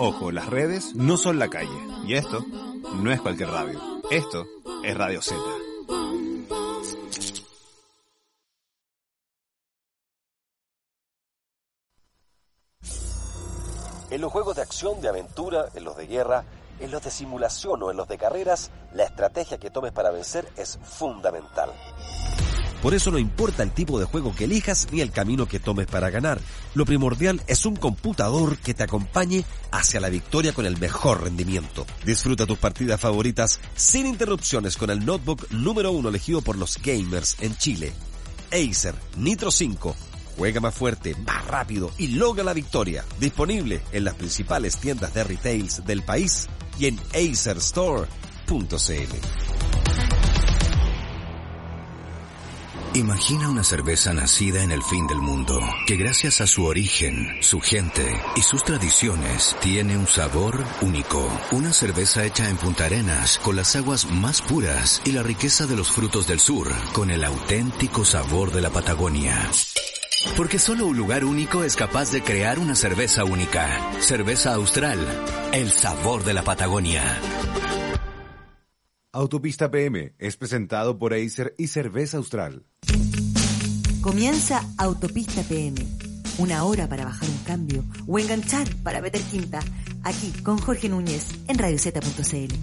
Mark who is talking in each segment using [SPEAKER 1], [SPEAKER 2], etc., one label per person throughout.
[SPEAKER 1] Ojo, las redes no son la calle. Y esto no es cualquier radio. Esto es Radio Z.
[SPEAKER 2] En los juegos de acción, de aventura, en los de guerra, en los de simulación o en los de carreras, la estrategia que tomes para vencer es fundamental.
[SPEAKER 3] Por eso no importa el tipo de juego que elijas ni el camino que tomes para ganar. Lo primordial es un computador que te acompañe hacia la victoria con el mejor rendimiento. Disfruta tus partidas favoritas sin interrupciones con el notebook número 1 elegido por los gamers en Chile. Acer Nitro 5. Juega más fuerte, más rápido y logra la victoria. Disponible en las principales tiendas de retails del país y en acerstore.cl.
[SPEAKER 4] Imagina una cerveza nacida en el fin del mundo, que gracias a su origen, su gente y sus tradiciones, tiene un sabor único. Una cerveza hecha en Punta Arenas, con las aguas más puras y la riqueza de los frutos del sur, con el auténtico sabor de la Patagonia. Porque solo un lugar único es capaz de crear una cerveza única. Cerveza Austral, el sabor de la Patagonia.
[SPEAKER 1] Autopista PM es presentado por Acer y Cerveza Austral.
[SPEAKER 5] Comienza Autopista PM. Una hora para bajar un cambio o enganchar para meter quinta. Aquí con Jorge Núñez en radiozeta.cl.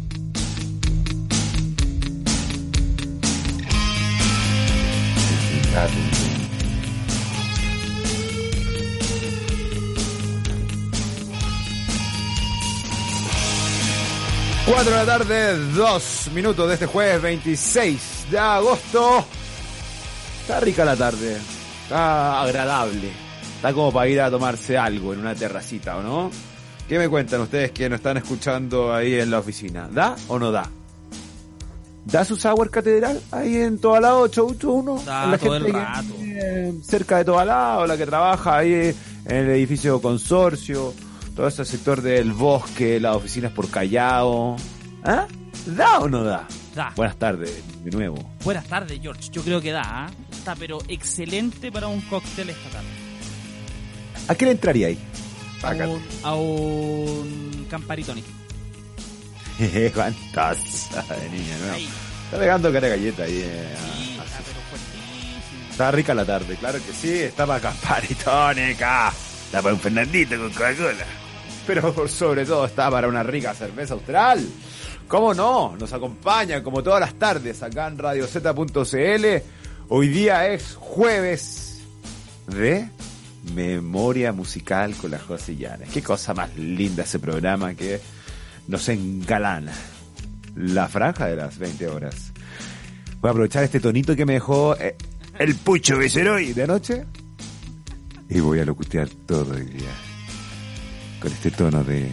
[SPEAKER 1] Cuatro de la tarde, 2 minutos de este jueves 26 de agosto. Está rica la tarde, está agradable, está como para ir a tomarse algo en una terracita, ¿o no? ¿Qué me cuentan ustedes que nos están escuchando ahí en la oficina? ¿Da o no da? ¿Da su sour catedral ahí en Tobalaba 881?
[SPEAKER 6] Da
[SPEAKER 1] la
[SPEAKER 6] todo
[SPEAKER 1] gente
[SPEAKER 6] el rato.
[SPEAKER 1] Cerca de Tobalaba, la que trabaja ahí en el edificio Consorcio, todo ese sector del bosque, las oficinas por Callao. ¿Ah? ¿Da o no da?
[SPEAKER 6] Da.
[SPEAKER 1] Buenas tardes, de nuevo.
[SPEAKER 6] Buenas tardes, George. Yo creo que da, ¿eh? Está pero excelente para un cóctel esta tarde.
[SPEAKER 1] ¿A qué le entraría ahí?
[SPEAKER 6] A un Campari Tonic.
[SPEAKER 1] Cuántas de niña, ¿no?
[SPEAKER 6] Ahí.
[SPEAKER 1] Está pegando cara de galleta ahí.
[SPEAKER 6] Sí, está pero fuertísimo.
[SPEAKER 1] Está rica la tarde, claro que sí. Está para Campari tónica. Está para un Fernandito con Coca-Cola. Pero por sobre todo está para una rica cerveza austral. ¿Cómo no? Nos acompaña como todas las tardes acá en radiozeta.cl. Hoy día es jueves de Memoria Musical con la José Llanes. Qué cosa más linda ese programa que nos engalana. La franja de las 20 horas. Voy a aprovechar este tonito que me dejó el Pucho Becerroy de anoche. Y voy a locutear todo el día con este tono de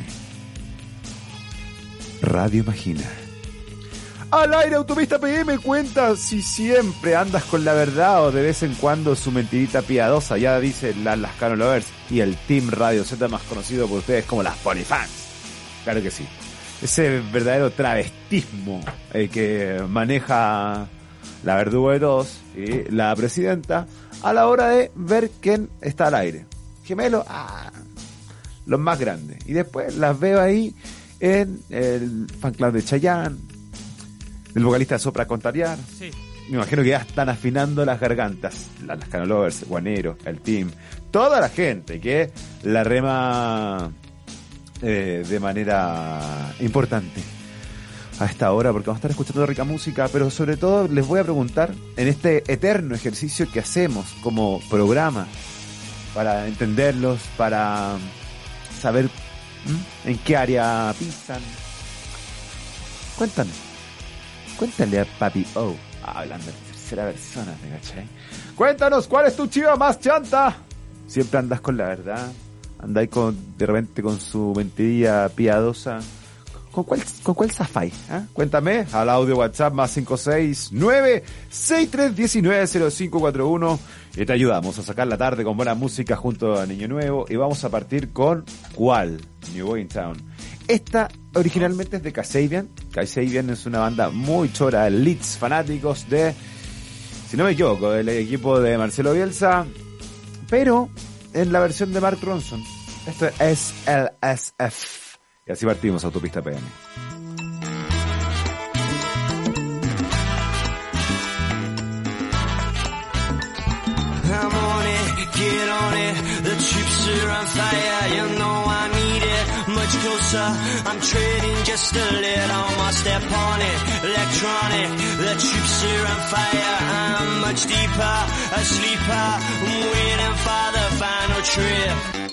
[SPEAKER 1] Radio Imagina. Al aire Autopista PM cuenta si siempre andas con la verdad o de vez en cuando su mentirita piadosa, ya dice las Lascano Lovers y el Team Radio Z más conocido por ustedes como las Polifans. Claro que sí. Ese verdadero travestismo que maneja la verdugo de todos y la presidenta a la hora de ver quién está al aire. Gemelo, los más grandes. Y después las veo ahí en el fan club de Chayanne, el vocalista de Sopra Contariar.
[SPEAKER 6] Sí.
[SPEAKER 1] Me imagino que ya están afinando las gargantas. Las Cano Lovers, Guanero, el team, toda la gente que la rema de manera importante a esta hora, porque vamos a estar escuchando rica música, pero sobre todo les voy a preguntar en este eterno ejercicio que hacemos como programa para entenderlos, para saber en qué área pisan. Cuéntale a Papi O, hablando en tercera persona, ¿me cachai? Cuéntanos, ¿cuál es tu chiva más chanta? Siempre andas con la verdad, andáis de repente con su mentirilla piadosa. ¿Con cuál zafáis? Cuéntame al audio WhatsApp más 569-6319-0541 y te ayudamos a sacar la tarde con buena música junto a Niño Nuevo. Y vamos a partir con ¿cuál? New Boy in Town. Esta originalmente es de Kasabian. Kasabian es una banda muy chora, Leeds, fanáticos de, si no me equivoco, del equipo de Marcelo Bielsa, pero en la versión de Mark Ronson. Esto es SLSF. Y así partimos Autopista PM.
[SPEAKER 7] I'm on it, get on it, the troops are on fire, you know I need it, much closer, I'm treading just a little more, step on it, electronic, the troops are on fire, I'm much deeper, a sleeper, I'm waiting for the final trip.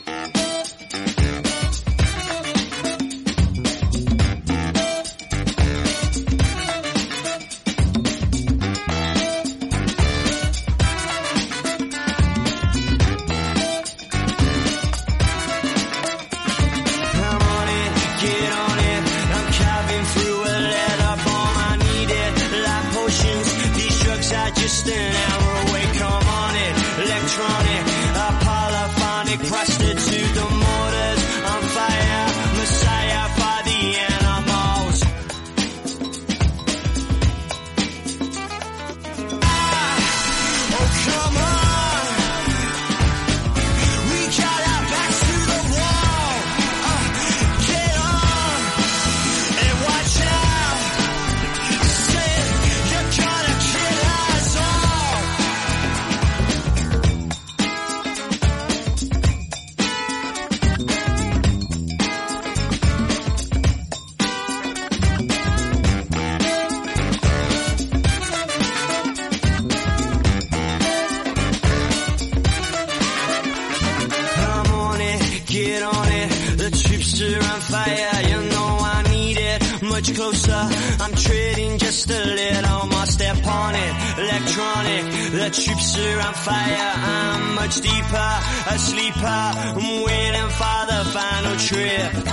[SPEAKER 7] Just an hour away, come on it, electronic, a polyphonic prostitute, the motors on fire, messiah for the animals. Oh come on, we got our backs to the wall, get on, and watch out, say you're gonna kill us. Get on it, the troops are on fire, you know I need it, much closer, I'm treading just a little more, step on it, electronic, the troops are on fire, I'm much deeper, a sleeper, I'm waiting for the final trip.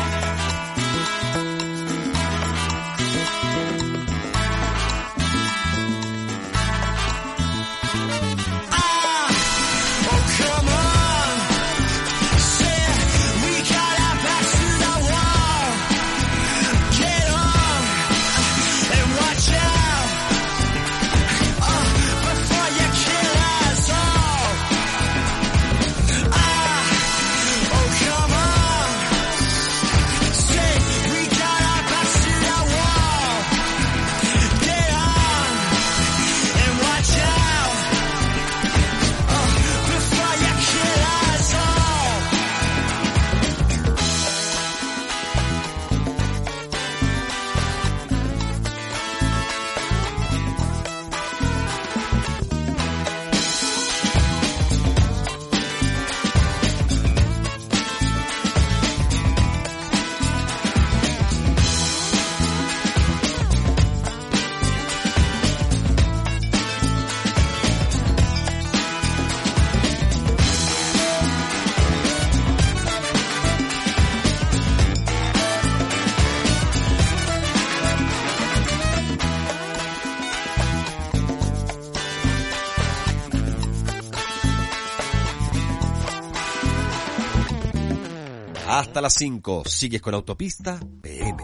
[SPEAKER 3] Hasta las 5, sigues con Autopista PM.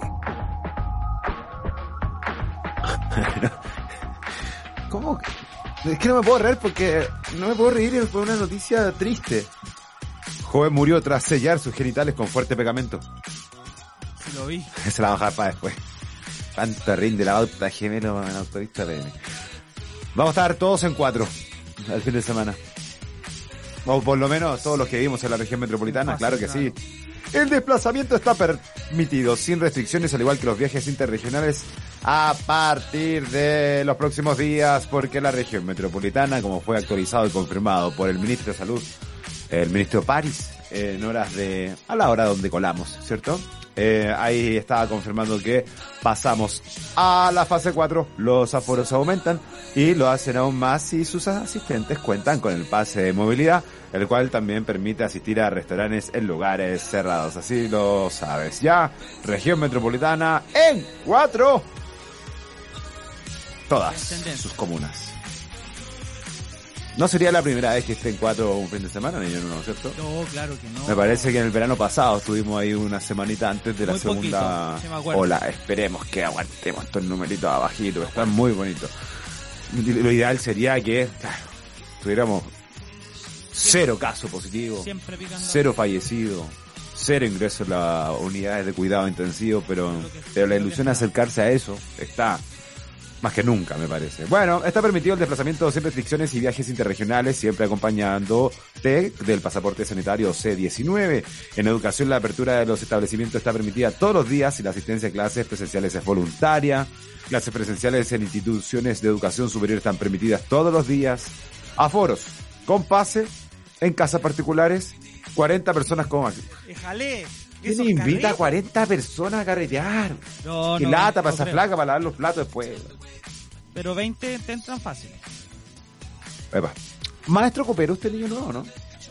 [SPEAKER 1] ¿Cómo? Es que no me puedo reír porque no me puedo reír por una noticia triste. Joven murió tras sellar sus genitales con fuerte pegamento.
[SPEAKER 6] Sí, lo vi.
[SPEAKER 1] Se la va a bajar para después. Tanto rinde la bauta gemelo en Autopista PM. Vamos a estar todos en 4 al fin de semana. O por lo menos todos los que vivimos en la región metropolitana, claro que sí. El desplazamiento está permitido sin restricciones, al igual que los viajes interregionales a partir de los próximos días, porque la región metropolitana, como fue actualizado y confirmado por el ministro de Salud, el ministro París, a la hora donde colamos, ¿cierto? Ahí estaba confirmando que pasamos a la fase 4, los aforos aumentan y lo hacen aún más si sus asistentes cuentan con el pase de movilidad, el cual también permite asistir a restaurantes en lugares cerrados. Así lo sabes ya, región metropolitana en 4, todas sus comunas. No sería la primera vez que esté en 4 un fin de semana, ni yo no, ¿cierto?
[SPEAKER 6] No, claro que no.
[SPEAKER 1] Me parece que en el verano pasado estuvimos ahí una semanita antes de la segunda ola. Esperemos que aguantemos estos numeritos abajitos, están muy bonitos. Lo ideal sería que, claro, tuviéramos 0 casos positivos, 0 fallecidos, cero ingreso en las unidades de cuidado intensivo, pero la ilusión de acercarse a eso está más que nunca, me parece. Bueno, está permitido el desplazamiento sin restricciones y viajes interregionales, siempre acompañándote del pasaporte sanitario C19. En educación, la apertura de los establecimientos está permitida todos los días y la asistencia a clases presenciales es voluntaria. Clases presenciales en instituciones de educación superior están permitidas todos los días. Aforos con pase en casas particulares, 40 personas como máximo.
[SPEAKER 6] Déjale.
[SPEAKER 1] ¿Quién invita a 40 personas a carretear?
[SPEAKER 6] No,
[SPEAKER 1] Qué
[SPEAKER 6] no,
[SPEAKER 1] lata
[SPEAKER 6] no
[SPEAKER 1] para esa
[SPEAKER 6] creo.
[SPEAKER 1] flaca para lavar los platos después.
[SPEAKER 6] Pero 20 te entran fácil.
[SPEAKER 1] Epa. Maestro Copero, usted niño nuevo, ¿no?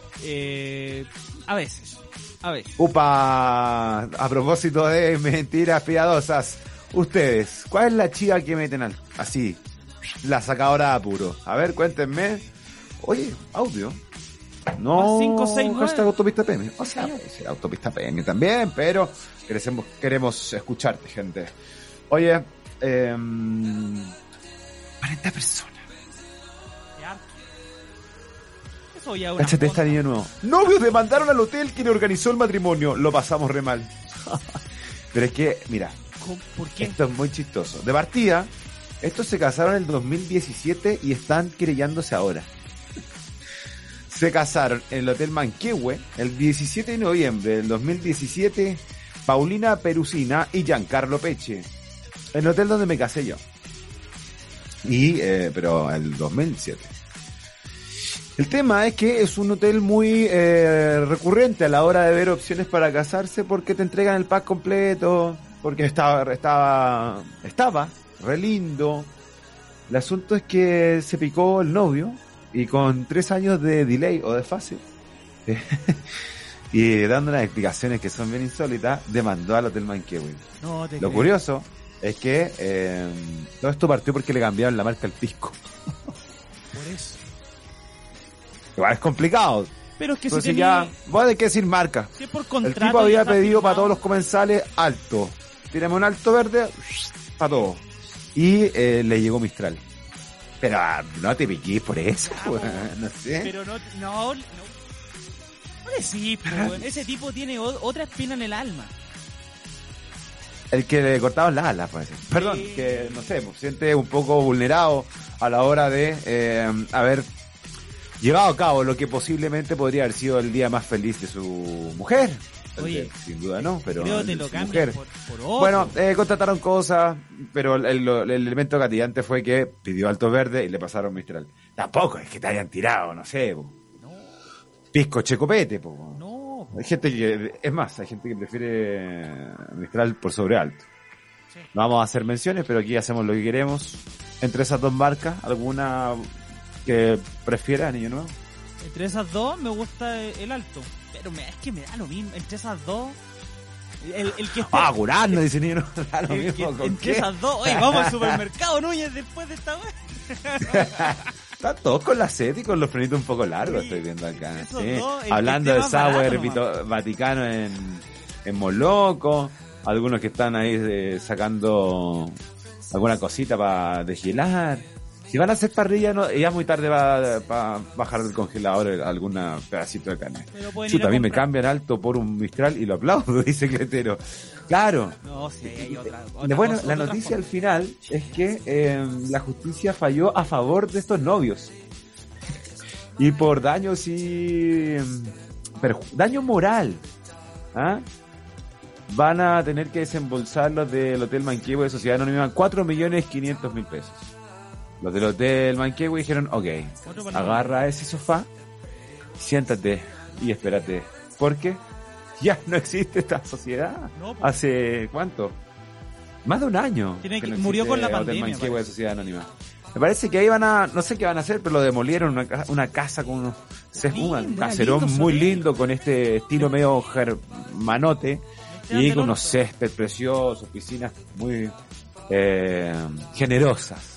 [SPEAKER 6] A veces.
[SPEAKER 1] Upa, a propósito de mentiras piadosas, ustedes, ¿cuál es la chiva que meten así? La sacadora de apuro. A ver, cuéntenme. Oye, audio. No,
[SPEAKER 6] 569.
[SPEAKER 1] hashtag autopista PM. O sea, sí, autopista PM también, pero queremos escucharte, gente. Oye, 40 personas.
[SPEAKER 6] Eso ya es una
[SPEAKER 1] Cáchate esta
[SPEAKER 6] monda.
[SPEAKER 1] niña nuevo. Novios demandaron al hotel que le organizó el matrimonio. Lo pasamos re mal. Pero es que, mira,
[SPEAKER 6] ¿Por qué?
[SPEAKER 1] esto es muy chistoso. De partida, estos se casaron en el 2017 y están querellándose ahora. Se casaron en el Hotel Manquehue el 17 de noviembre del 2017, Paulina Perusina y Giancarlo Peche. El hotel donde me casé yo. Pero el 2007. El tema es que es un hotel muy recurrente a la hora de ver opciones para casarse porque te entregan el pack completo, porque estaba re lindo. El asunto es que se picó el novio y con 3 años de delay o de fase y dando unas explicaciones que son bien insólitas, demandó al Hotel Manquehue.
[SPEAKER 6] No te
[SPEAKER 1] Lo
[SPEAKER 6] creo.
[SPEAKER 1] curioso es que todo esto partió porque le cambiaron la marca al pisco.
[SPEAKER 6] Por eso.
[SPEAKER 1] Igual es complicado.
[SPEAKER 6] Pero es que
[SPEAKER 1] Entonces
[SPEAKER 6] si
[SPEAKER 1] ya,
[SPEAKER 6] tenía...
[SPEAKER 1] voy a tener que decir marca.
[SPEAKER 6] Si es por
[SPEAKER 1] El
[SPEAKER 6] contrato
[SPEAKER 1] tipo
[SPEAKER 6] y
[SPEAKER 1] había
[SPEAKER 6] está
[SPEAKER 1] pedido para
[SPEAKER 6] firmado,
[SPEAKER 1] todos los comensales alto. Tírame un alto verde para todos. Y le llegó Mistral. Pero no te piquís por eso, weón, no sé.
[SPEAKER 6] Pero no decís, po, weón. Ese tipo tiene otra espina en el alma.
[SPEAKER 1] El que le cortaban las alas, parece. Perdón,
[SPEAKER 6] Sí.
[SPEAKER 1] que no sé, se siente un poco vulnerado a la hora de haber llevado a cabo lo que posiblemente podría haber sido el día más feliz de su mujer.
[SPEAKER 6] Oye,
[SPEAKER 1] sin duda no, pero
[SPEAKER 6] creo
[SPEAKER 1] el
[SPEAKER 6] que te
[SPEAKER 1] de
[SPEAKER 6] lo
[SPEAKER 1] su
[SPEAKER 6] cambian
[SPEAKER 1] mujer.
[SPEAKER 6] por otro.
[SPEAKER 1] Bueno, contrataron cosas, pero el elemento gatillante fue que pidió alto verde y le pasaron Mistral. Tampoco es que te hayan tirado, no sé, po. Pisco checopete, po.
[SPEAKER 6] No,
[SPEAKER 1] Hay gente que, es más, hay gente que prefiere Mistral por sobre alto.
[SPEAKER 6] Sí.
[SPEAKER 1] No vamos a hacer menciones, pero aquí hacemos lo que queremos. Entre esas dos marcas, ¿alguna que prefiera, niño nuevo?
[SPEAKER 6] entre esas dos me gusta el alto. Pero es que me da lo mismo. Entre esas dos... El que esté...
[SPEAKER 1] Curando, dice niño nuevo. Da lo
[SPEAKER 6] el que-
[SPEAKER 1] mismo, ¿con
[SPEAKER 6] entre
[SPEAKER 1] qué?
[SPEAKER 6] esas dos... Oye, vamos al supermercado, Núñez, después de esta vez.
[SPEAKER 1] Están todos con la sed y con los frenitos un poco largos,
[SPEAKER 6] Sí,
[SPEAKER 1] estoy viendo acá.
[SPEAKER 6] esos
[SPEAKER 1] Sí.
[SPEAKER 6] dos, el
[SPEAKER 1] Hablando
[SPEAKER 6] que
[SPEAKER 1] de
[SPEAKER 6] esté más
[SPEAKER 1] Sauer
[SPEAKER 6] barato
[SPEAKER 1] Vaticano en Moloco, algunos que están ahí sacando alguna cosita para deshielar. Si van a hacer parrilla, no, ya es muy tarde para bajar del congelador alguna pedacito de carne.
[SPEAKER 6] Pero pueden ir
[SPEAKER 1] Chuta, a mí me
[SPEAKER 6] comprar.
[SPEAKER 1] cambian alto por un Mistral y lo aplaudo, dice Cletero. Claro.
[SPEAKER 6] No, sí, hay otra
[SPEAKER 1] Bueno,
[SPEAKER 6] cosa,
[SPEAKER 1] la
[SPEAKER 6] otra
[SPEAKER 1] noticia al
[SPEAKER 6] forma.
[SPEAKER 1] final es que la justicia falló a favor de estos novios. Y por daños y... daño moral. ¿Ah? Van a tener que desembolsar los del Hotel Manquehue de Sociedad Anónima 4.500.000 pesos. Los del Hotel Manquehue dijeron, ok,
[SPEAKER 6] Otro para
[SPEAKER 1] agarra ese sofá, siéntate y espérate. Porque ya no existe esta sociedad.
[SPEAKER 6] No, pues.
[SPEAKER 1] ¿Hace cuánto? Más de un año.
[SPEAKER 6] Tiene que-
[SPEAKER 1] no
[SPEAKER 6] murió
[SPEAKER 1] existe
[SPEAKER 6] con la
[SPEAKER 1] Hotel
[SPEAKER 6] pandemia,
[SPEAKER 1] Manquehue de
[SPEAKER 6] parece.
[SPEAKER 1] Sociedad Anónima. Me parece que ahí van a, no sé qué van a hacer, pero lo demolieron, una casa con unos, un
[SPEAKER 6] Lindo,
[SPEAKER 1] caserón
[SPEAKER 6] lindo
[SPEAKER 1] muy
[SPEAKER 6] hotel.
[SPEAKER 1] lindo con este estilo medio germanote
[SPEAKER 6] Este
[SPEAKER 1] y
[SPEAKER 6] es
[SPEAKER 1] con
[SPEAKER 6] del
[SPEAKER 1] unos
[SPEAKER 6] orto.
[SPEAKER 1] césped preciosos, piscinas muy generosas.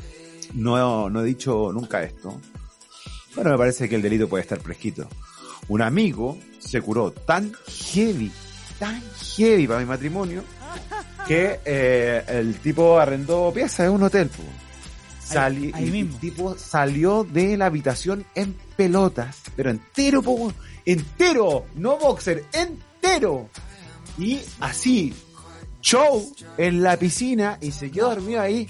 [SPEAKER 1] No he dicho nunca esto. Bueno, me parece que el delito puede estar fresquito. Un amigo se curó tan heavy para mi matrimonio, que el tipo arrendó piezas de un hotel. Po.
[SPEAKER 6] Ahí
[SPEAKER 1] Y
[SPEAKER 6] mismo.
[SPEAKER 1] el tipo salió de la habitación en pelotas, pero entero, po, entero, no boxer, entero entero. Y así, show en la piscina y se quedó dormido ahí.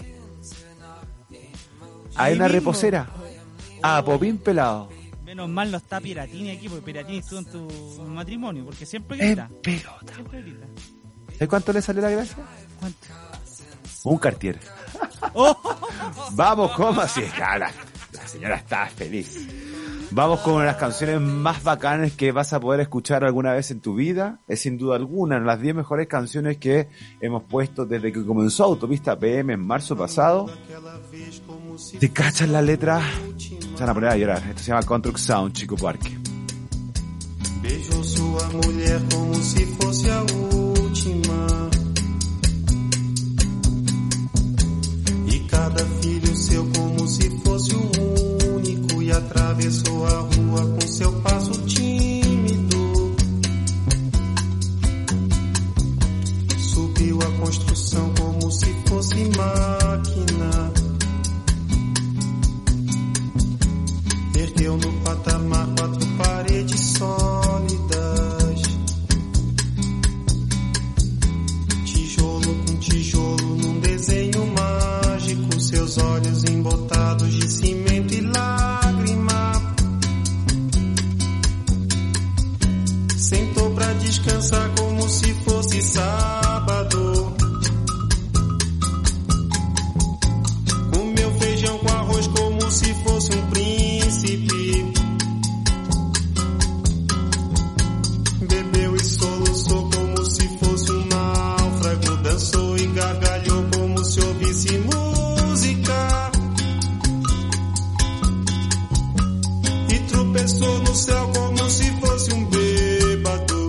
[SPEAKER 1] Hay una
[SPEAKER 6] mismo.
[SPEAKER 1] reposera. A popín pelado.
[SPEAKER 6] Menos mal no está Piratini aquí, porque Piratini estuvo en tu matrimonio, porque siempre
[SPEAKER 1] En
[SPEAKER 6] grita.
[SPEAKER 1] pelota.
[SPEAKER 6] Siempre grita.
[SPEAKER 1] ¿Sabes cuánto le salió la gracia?
[SPEAKER 6] ¿Cuánto?
[SPEAKER 1] Un Cartier.
[SPEAKER 6] ¡Oh!
[SPEAKER 1] Vamos, ¿cómo así? La señora está feliz. Vamos con una de las canciones más bacanas que vas a poder escuchar alguna vez en tu vida. Es sin duda alguna las 10 mejores canciones que hemos puesto desde que comenzó Autopista PM en marzo pasado. ¿Te cachas la letra? Se van a poner a llorar. Esto se llama Contract Sound, Chico Parque.
[SPEAKER 8] Beijou sua mulher como si fosse a última. E cada filho seu como si fosse o único. E atravessou a rua com seu passo tímido. Subiu a construção como se fosse máquina. Ergueu no patamar 4 paredes sólidas. Tijolo com tijolo num desenho mágico. Seus olhos embotados de cimento e lágrima. Sentou pra descansar como se fosse sábado. Comeu feijão com arroz como se fosse um príncipe. Bebeu e soluçou como se fosse um náufrago. Dançou e gargalhou como se ouvisse música. E tropeçou no céu como se fosse um bêbado.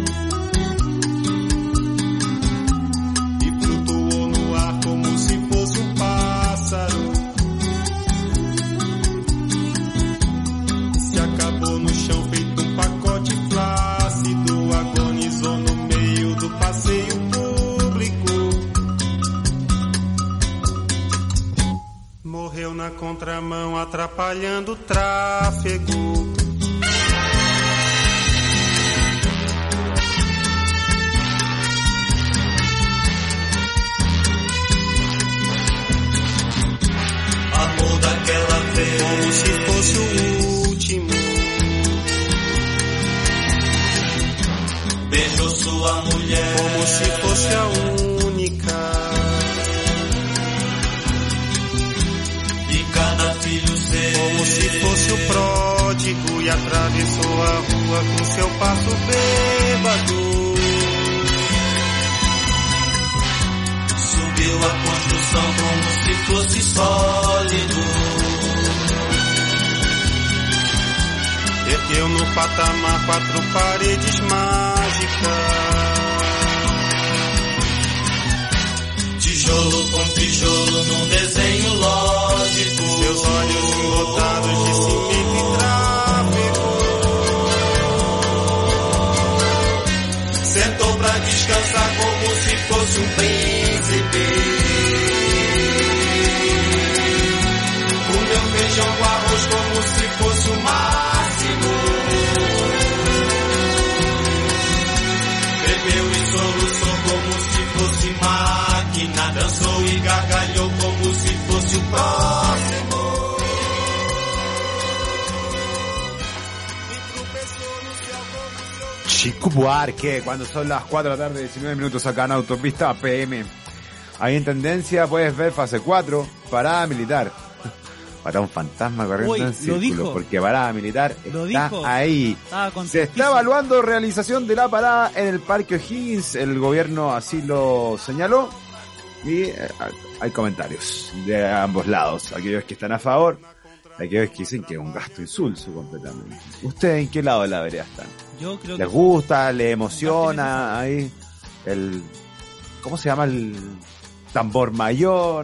[SPEAKER 8] E flutuou no ar como se fosse um pássaro. Se acabou no chão feito um pacote flácido. Agonizou no meio do passeio público. Morreu na contramão atrapalhando o tráfego. Amor daquela vez como se fosse o último. Beijou sua mulher como se fosse a única. E cada filho seu como se fosse o pródigo. E atravessou a rua com seu passo bêbado. Subiu a construção como se fosse sólido. Ergueu no patamar 4 paredes mágicas. Tijolo com tijolo num desenho lógico. Seus olhos embotados de cimento e tráfego. Sentou pra descansar como se fosse um príncipe. Comeu feijão com arroz como se fosse o máximo. Bebeu e soluçou como se fosse máquina. Dançou e gargalhou como se fosse o próximo. E tropeçou no céu como se ouvisse.
[SPEAKER 1] Chico Buarque, cuando son las 4 de la tarde, 19 minutos acá en Autopista PM. Ahí en tendencia puedes ver fase 4, parada militar. Para un fantasma corriendo
[SPEAKER 6] Uy,
[SPEAKER 1] en
[SPEAKER 6] lo
[SPEAKER 1] círculo,
[SPEAKER 6] dijo.
[SPEAKER 1] porque parada militar
[SPEAKER 6] Lo
[SPEAKER 1] está
[SPEAKER 6] dijo.
[SPEAKER 1] ahí.
[SPEAKER 6] Estaba
[SPEAKER 1] Se
[SPEAKER 6] contentísimo.
[SPEAKER 1] está evaluando realización de la parada en el Parque O'Higgins, el gobierno así lo señaló, y hay comentarios de ambos lados, aquellos que están a favor, aquellos que dicen que es un gasto insulso completamente. ¿Ustedes en qué lado de la vereda están?
[SPEAKER 6] Yo creo
[SPEAKER 1] ¿Les
[SPEAKER 6] que
[SPEAKER 1] gusta? ¿Les emociona ahí el, ¿cómo se llama? El tambor mayor,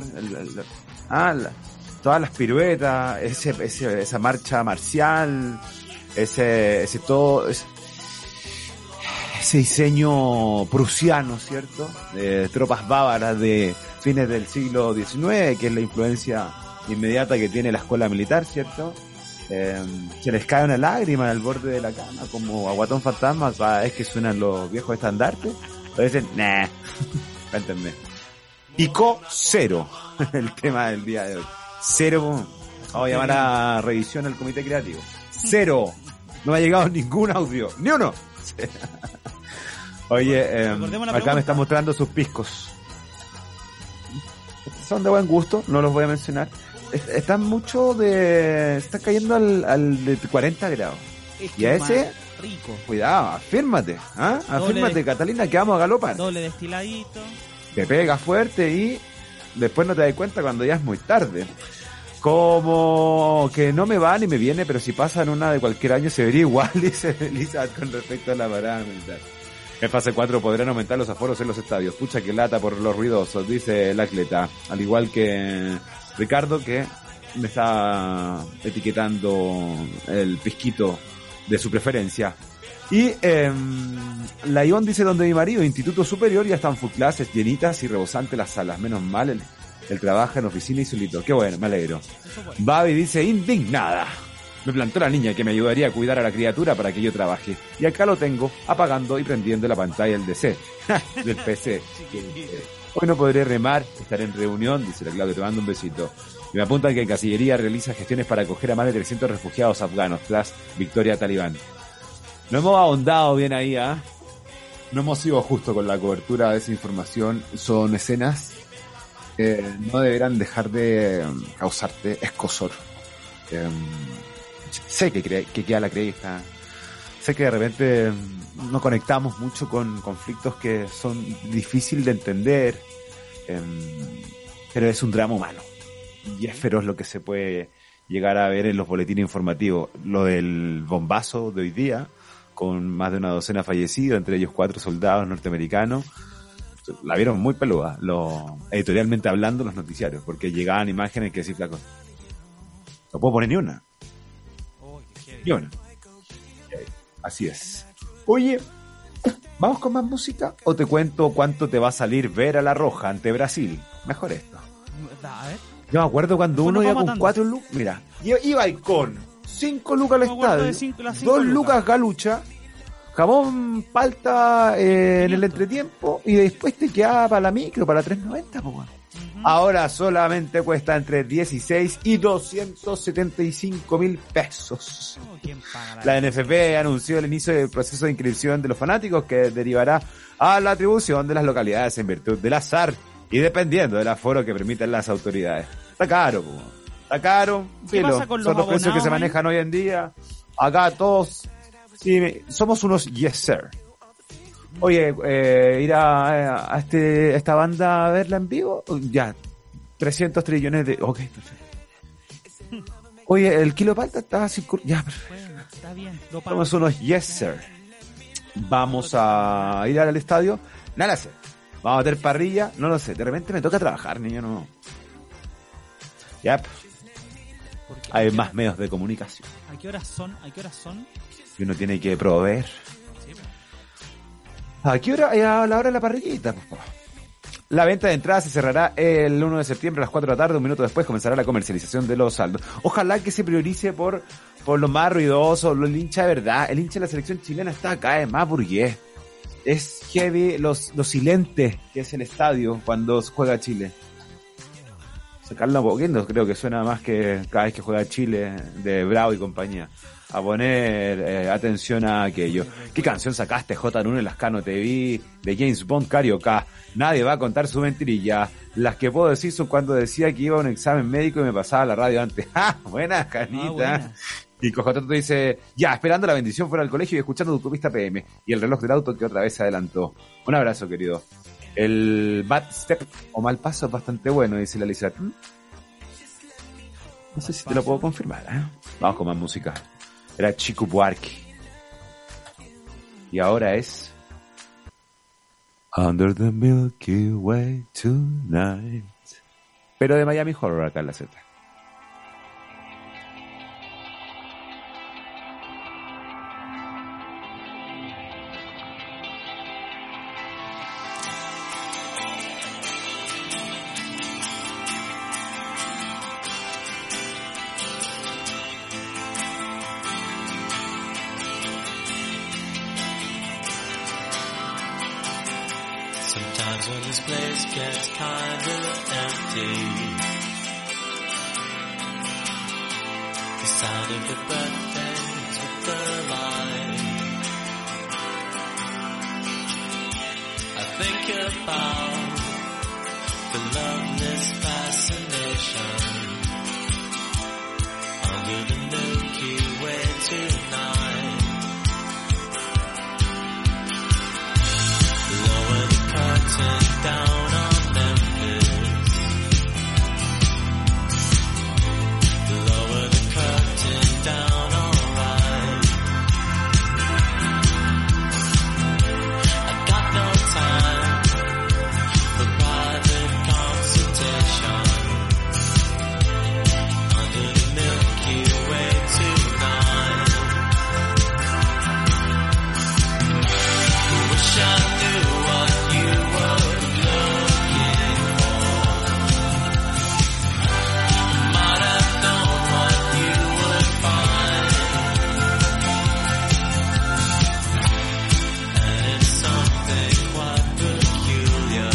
[SPEAKER 1] todas las piruetas, esa marcha marcial, ese diseño prusiano, ¿cierto? De tropas bávaras de fines del siglo XIX, que es la influencia inmediata que tiene la escuela militar, ¿cierto? Se les cae una lágrima en el borde de la cama, como a Guatón Fantasma, cada vez que suenan los viejos estandartes. O dicen, nah, cuéntenme. Picó cero, el tema del día de hoy. Cero, vamos a llamar a revisión al comité creativo. Cero, no me ha llegado ningún audio, ni uno. Oye, acá me están mostrando sus piscos. Son de buen gusto, no los voy a mencionar. Están mucho de... Está cayendo al de 40 grados. Y a ese...
[SPEAKER 6] Rico.
[SPEAKER 1] Cuidado, afírmate. Afírmate, Catalina, que vamos a galopar.
[SPEAKER 6] Doble destiladito.
[SPEAKER 1] Te pega fuerte y después no te das cuenta cuando ya es muy tarde. Como que no me va ni me viene, pero si pasa en una de cualquier año se vería igual, dice Elizabeth con respecto a la parada militar. En fase 4 podrán aumentar los aforos en los estadios. Pucha que lata por los ruidosos, dice el atleta. Al igual que Ricardo, que me está etiquetando el pisquito de su preferencia. Y la Ivonne dice, donde mi marido, Instituto Superior, ya están full clases, llenitas y rebosantes las salas. Menos mal, él trabaja en oficina y solito. Qué bueno, me alegro. Babi dice, indignada. Me plantó la niña que me ayudaría a cuidar a la criatura para que yo trabaje. Y acá lo tengo, apagando y prendiendo la pantalla del DC, del PC. Hoy no podré remar, estaré en reunión, dice la Claudia, te mando un besito. Y me apuntan que en Cancillería realiza gestiones para acoger a más de 300 refugiados afganos tras victoria talibán. No hemos ahondado bien ahí, No hemos sido justos con la cobertura de esa información. Son escenas que no deberán dejar de causarte escozor. Sé que queda la cresta. Sé que de repente no conectamos mucho con conflictos que son difíciles de entender. Pero es un drama humano. Y es feroz lo que se puede llegar a ver en los boletines informativos. Lo del bombazo de hoy día, con más de una docena fallecidos, entre ellos 4 soldados norteamericanos. La vieron muy peluda, editorialmente hablando, los noticiarios, porque llegaban imágenes que decían, flaco, no puedo poner ni una. Ni una. Así es. Oye, ¿vamos con más música? ¿O te cuento cuánto te va a salir ver a La Roja ante Brasil? Mejor esto.
[SPEAKER 6] A ver.
[SPEAKER 1] Yo me acuerdo cuando uno iba con 4 lucas. Mira, iba con 5 lucas al estadio, 2 lucas galucha, jamón, palta en el entretiempo y después te quedaba para la micro, para 3.90, po. Ahora solamente cuesta entre 16 y 275.000 pesos. La NFP anunció el inicio del proceso de inscripción de los fanáticos que derivará a la atribución de las localidades en virtud del azar y dependiendo del aforo que permitan las autoridades. Está caro, po. Está caro.
[SPEAKER 6] ¿Qué pasa con los
[SPEAKER 1] son los precios que se manejan hoy en día. Acá todos somos unos yes sir. Oye, ir a esta banda a verla en vivo, ya, 300 trillones de... Ok, perfecto. Oye, el kilo de palta está así... Ya, perfecto.
[SPEAKER 6] Bueno, está bien.
[SPEAKER 1] Somos unos yes sir. Vamos a ir al estadio, nada sé. Vamos a meter parrilla, no lo sé. De repente me toca trabajar, niño, no. Ya, hay más medios de comunicación.
[SPEAKER 6] ¿A qué horas son?
[SPEAKER 1] Y uno tiene que proveer. ¿A qué hora? A la hora de la parrillita, por favor. La venta de entradas se cerrará el 1 de septiembre a las 4 de la tarde. Un minuto después comenzará la comercialización de los saldos. Ojalá que se priorice por lo más ruidoso, el hincha de verdad. El hincha de la selección chilena está acá, es más burgués. Es heavy lo silente que es el estadio cuando juega Chile. Sacarlo un poquito, creo que suena más que cada vez que juega Chile de Bravo y compañía. A poner atención a aquello. ¿Qué canción sacaste, J. Nunes Lascano? Te vi de James Bond Carioca. Nadie va a contar su mentirilla. Las que puedo decir son cuando decía que iba a un examen médico y me pasaba la radio antes. ¡Ah! Buena, Janita. Buena. Y Cojotato dice, ya, esperando la bendición fuera del colegio y escuchando tu Autopista PM. Y el reloj del auto que otra vez se adelantó. Un abrazo, querido. El bad step o mal paso es bastante bueno, dice la Lisa. No sé si te lo puedo confirmar, Vamos con más música. Era Chico Buarque. Y ahora es Under the Milky Way Tonight. Pero de Miami Horror acá en la Z.
[SPEAKER 7] Times when this place gets kind of empty. The sound of your breath fades with the light. I think about the loveless fascination under the Milky Way tonight. Lower the curtain down on Memphis. Lower the curtain down, alright. I got no time for private consultation under the Milky Way tonight. Wish I knew what you were looking for. Might have known what you would find. And it's something quite peculiar.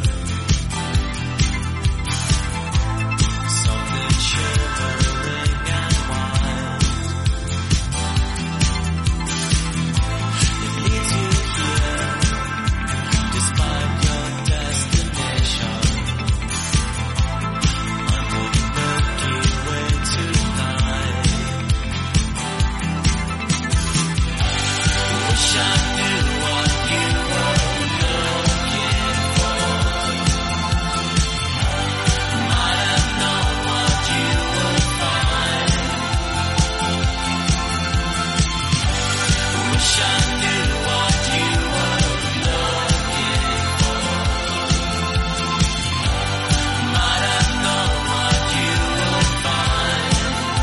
[SPEAKER 7] Something shivering and wild. It leads you here, despite your destination. Under the Milky Way tonight. Wish I knew what you were looking for. Might have known what you would find. Wish I knew what you were looking for. Might have known what you would find.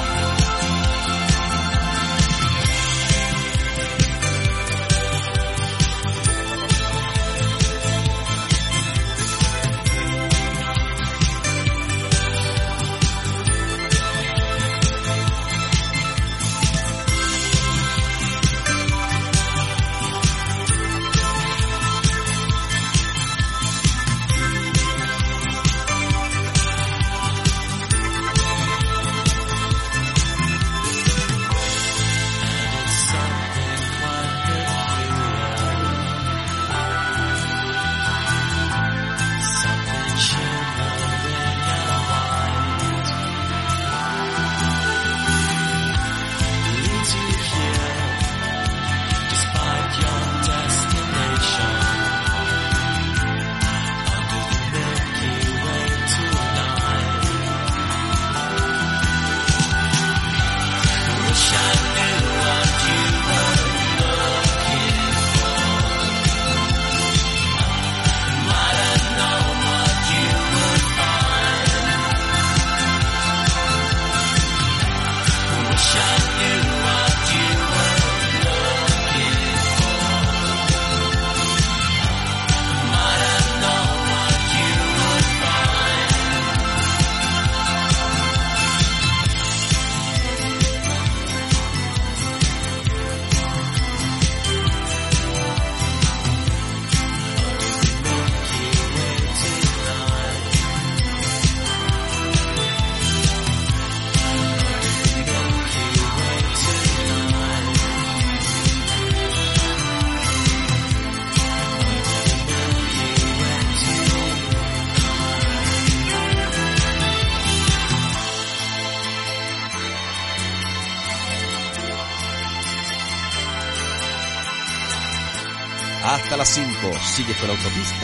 [SPEAKER 7] And it's something quite peculiar. Something shimmering and white. Leads you here, despite your destination. Under the Milky Way tonight. Wish I knew what you were looking for. Might have known what you would find. Wish I knew what you were looking for. Might have known what you would find. Milky Way tonight. Milky Way tonight. Milky Way tonight.
[SPEAKER 3] Hasta las 5. Sigues con Autopista.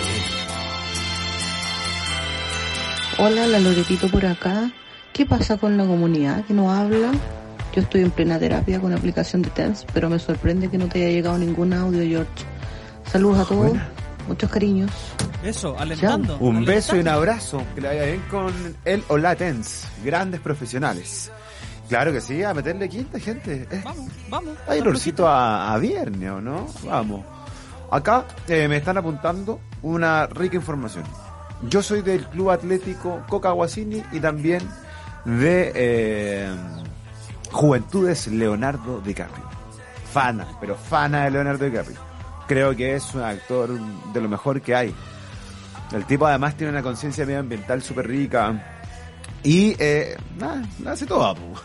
[SPEAKER 9] Hola, la Loretito por acá. ¿Qué pasa con la comunidad que no habla? Yo estoy en plena terapia con la aplicación de Tense, pero me sorprende que no te haya llegado ningún audio, George. Saludos a todos, muchos cariños.
[SPEAKER 6] Eso, alentando.
[SPEAKER 1] Un beso y un
[SPEAKER 6] alentando.
[SPEAKER 1] abrazo. Que le vaya bien con el o la Tense. Grandes profesionales. Claro que sí, a meterle quinta, gente.
[SPEAKER 6] Vamos, vamos.
[SPEAKER 1] Hay olorcito a viernes, ¿o no? Vamos. Acá me están apuntando una rica información. Yo soy del Club Atlético Coca Guasini y también de Juventudes Leonardo DiCaprio. Fana, pero fana de Leonardo DiCaprio. Creo que es un actor de lo mejor que hay. El tipo además tiene una conciencia medioambiental súper rica. Y, hace todo, po.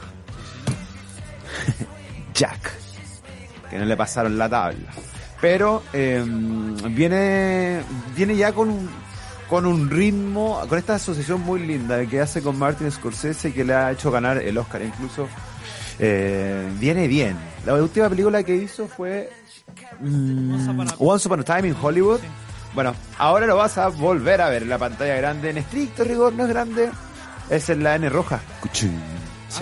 [SPEAKER 1] Jack. Que no le pasaron la tabla. Pero, viene ya con un ritmo, con esta asociación muy linda que hace con Martin Scorsese, que le ha hecho ganar el Oscar incluso. Viene bien. La última película que hizo fue Once Upon a Time in Hollywood. Bueno, ahora lo vas a volver a ver en la pantalla grande. En estricto rigor no es grande, es en la N roja. Sí.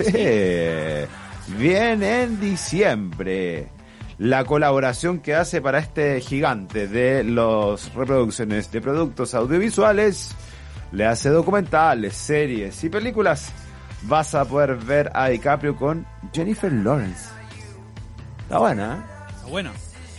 [SPEAKER 1] Viene en diciembre. La colaboración que hace para este gigante de las reproducciones de productos audiovisuales, le hace documentales, series y películas. Vas a poder ver a DiCaprio con Jennifer Lawrence. Está buena, ¿eh?
[SPEAKER 6] Está buena.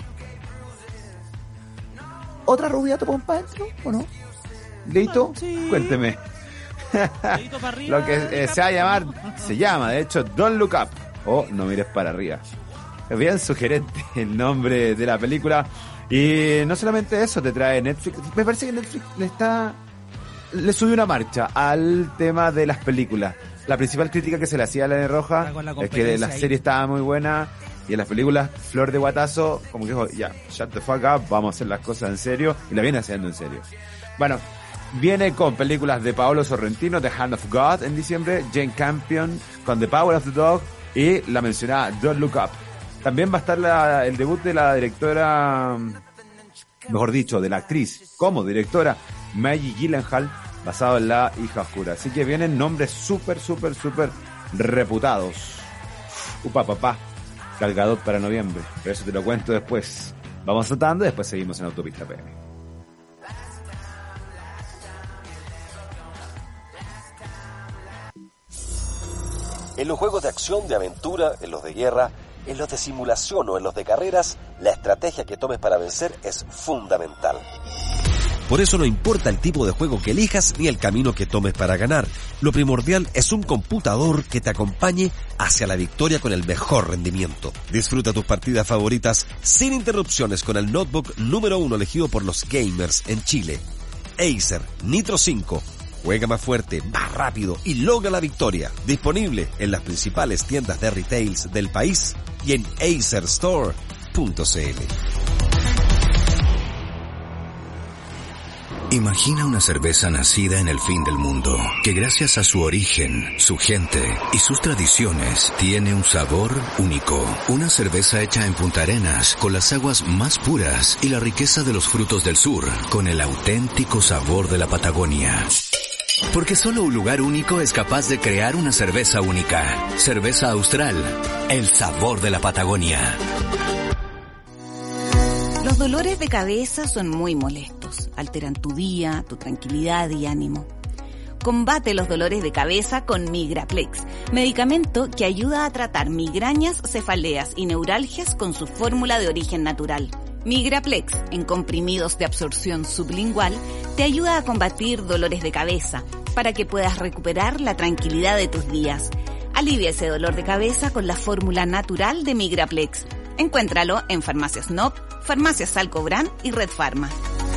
[SPEAKER 1] ¿Otra rubia te ponen para adentro o no? ¿Leito?
[SPEAKER 6] Sí.
[SPEAKER 1] Cuénteme.
[SPEAKER 6] Dedito para arriba,
[SPEAKER 1] Lo que se llama, de hecho, Don't Look Up o No Mires para Arriba. Es bien sugerente el nombre de la película. Y no solamente eso, te trae Netflix. Me parece que Netflix le subió una marcha al tema de las películas. La principal crítica que se le hacía a la N roja es que la serie estaba muy buena y en las películas Flor de Guatazo como que dijo, ya, shut the fuck up, vamos a hacer las cosas en serio, y la viene haciendo en serio. Bueno, viene con películas de Paolo Sorrentino, The Hand of God en diciembre, Jane Campion con The Power of the Dog y la mencionada Don't Look Up. También va a estar el debut de la directora, mejor dicho, de la actriz como directora, Maggie Gyllenhaal, basado en La Hija Oscura. Así que vienen nombres súper reputados. Papá. Gal Gadot para noviembre. Pero eso te lo cuento después. Vamos tratando y después seguimos en Autopista PM.
[SPEAKER 2] En los juegos de acción, de aventura, en los de guerra, en los de simulación o en los de carreras, la estrategia que tomes para vencer es fundamental.
[SPEAKER 3] Por eso no importa el tipo de juego que elijas ni el camino que tomes para ganar. Lo primordial es un computador que te acompañe hacia la victoria con el mejor rendimiento. Disfruta tus partidas favoritas sin interrupciones con el notebook número 1 elegido por los gamers en Chile. Acer Nitro 5. Juega más fuerte, más rápido y logra la victoria. Disponible en las principales tiendas de retails del país y en acerstore.cl.
[SPEAKER 4] Imagina una cerveza nacida en el fin del mundo, que gracias a su origen, su gente y sus tradiciones, tiene un sabor único. Una cerveza hecha en Punta Arenas, con las aguas más puras y la riqueza de los frutos del sur, con el auténtico sabor de la Patagonia. Porque solo un lugar único es capaz de crear una cerveza única. Cerveza Austral, el sabor de la Patagonia.
[SPEAKER 10] Los dolores de cabeza son muy molestos, alteran tu día, tu tranquilidad y ánimo. Combate los dolores de cabeza con Migraplex, medicamento que ayuda a tratar migrañas, cefaleas y neuralgias con su fórmula de origen natural. Migraplex, en comprimidos de absorción sublingual, te ayuda a combatir dolores de cabeza para que puedas recuperar la tranquilidad de tus días. Alivia ese dolor de cabeza con la fórmula natural de Migraplex. Encuéntralo en Farmacias NOP, Farmacias Salcobrán y Red Pharma.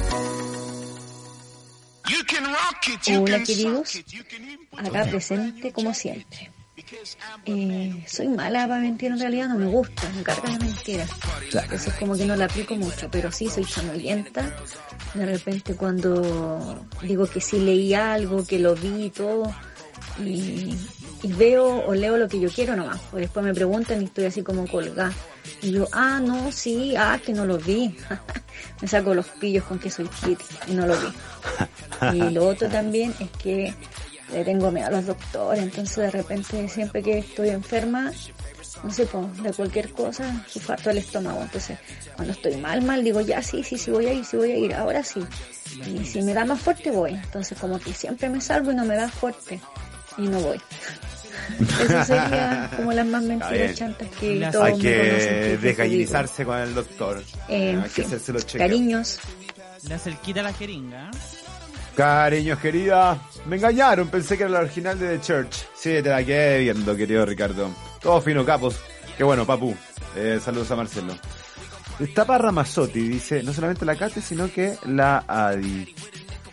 [SPEAKER 11] Hola queridos, acá presente como siempre. Soy mala para mentir, en realidad no me gusta, me carga la mentira. Eso es como que no la aplico mucho, pero sí soy chanolienta. De repente cuando digo que sí leí algo, que lo vi y todo, y veo o leo lo que yo quiero nomás, o después me preguntan y estoy así como colgada. Y yo, no, sí, que no lo vi. Me saco los pillos con que soy kitty y no lo vi. Y lo otro también es que le tengo miedo a los doctores, entonces de repente siempre que estoy enferma, no sé, de cualquier cosa, sufro el estómago. Entonces cuando estoy mal, digo, ya sí voy a ir, ahora sí. Y si me da más fuerte voy. Entonces como que siempre me salvo y no me da fuerte y no voy. Eso sería como las más mentiras chantas que todos
[SPEAKER 1] hay
[SPEAKER 11] me
[SPEAKER 1] que
[SPEAKER 11] conocen.
[SPEAKER 1] desgallinizarse con el doctor. Hay que hacerse los chequeos.
[SPEAKER 11] Cariños.
[SPEAKER 6] Le hace el quita a la jeringa.
[SPEAKER 1] Cariños, querida. Me engañaron, pensé que era la original de The Church. Sí, te la quedé viendo, querido Ricardo. Todo fino, capos. Qué bueno, papu. Saludos a Marcelo. Tapa Ramazzotti dice, no solamente la Cate, sino que la Adi.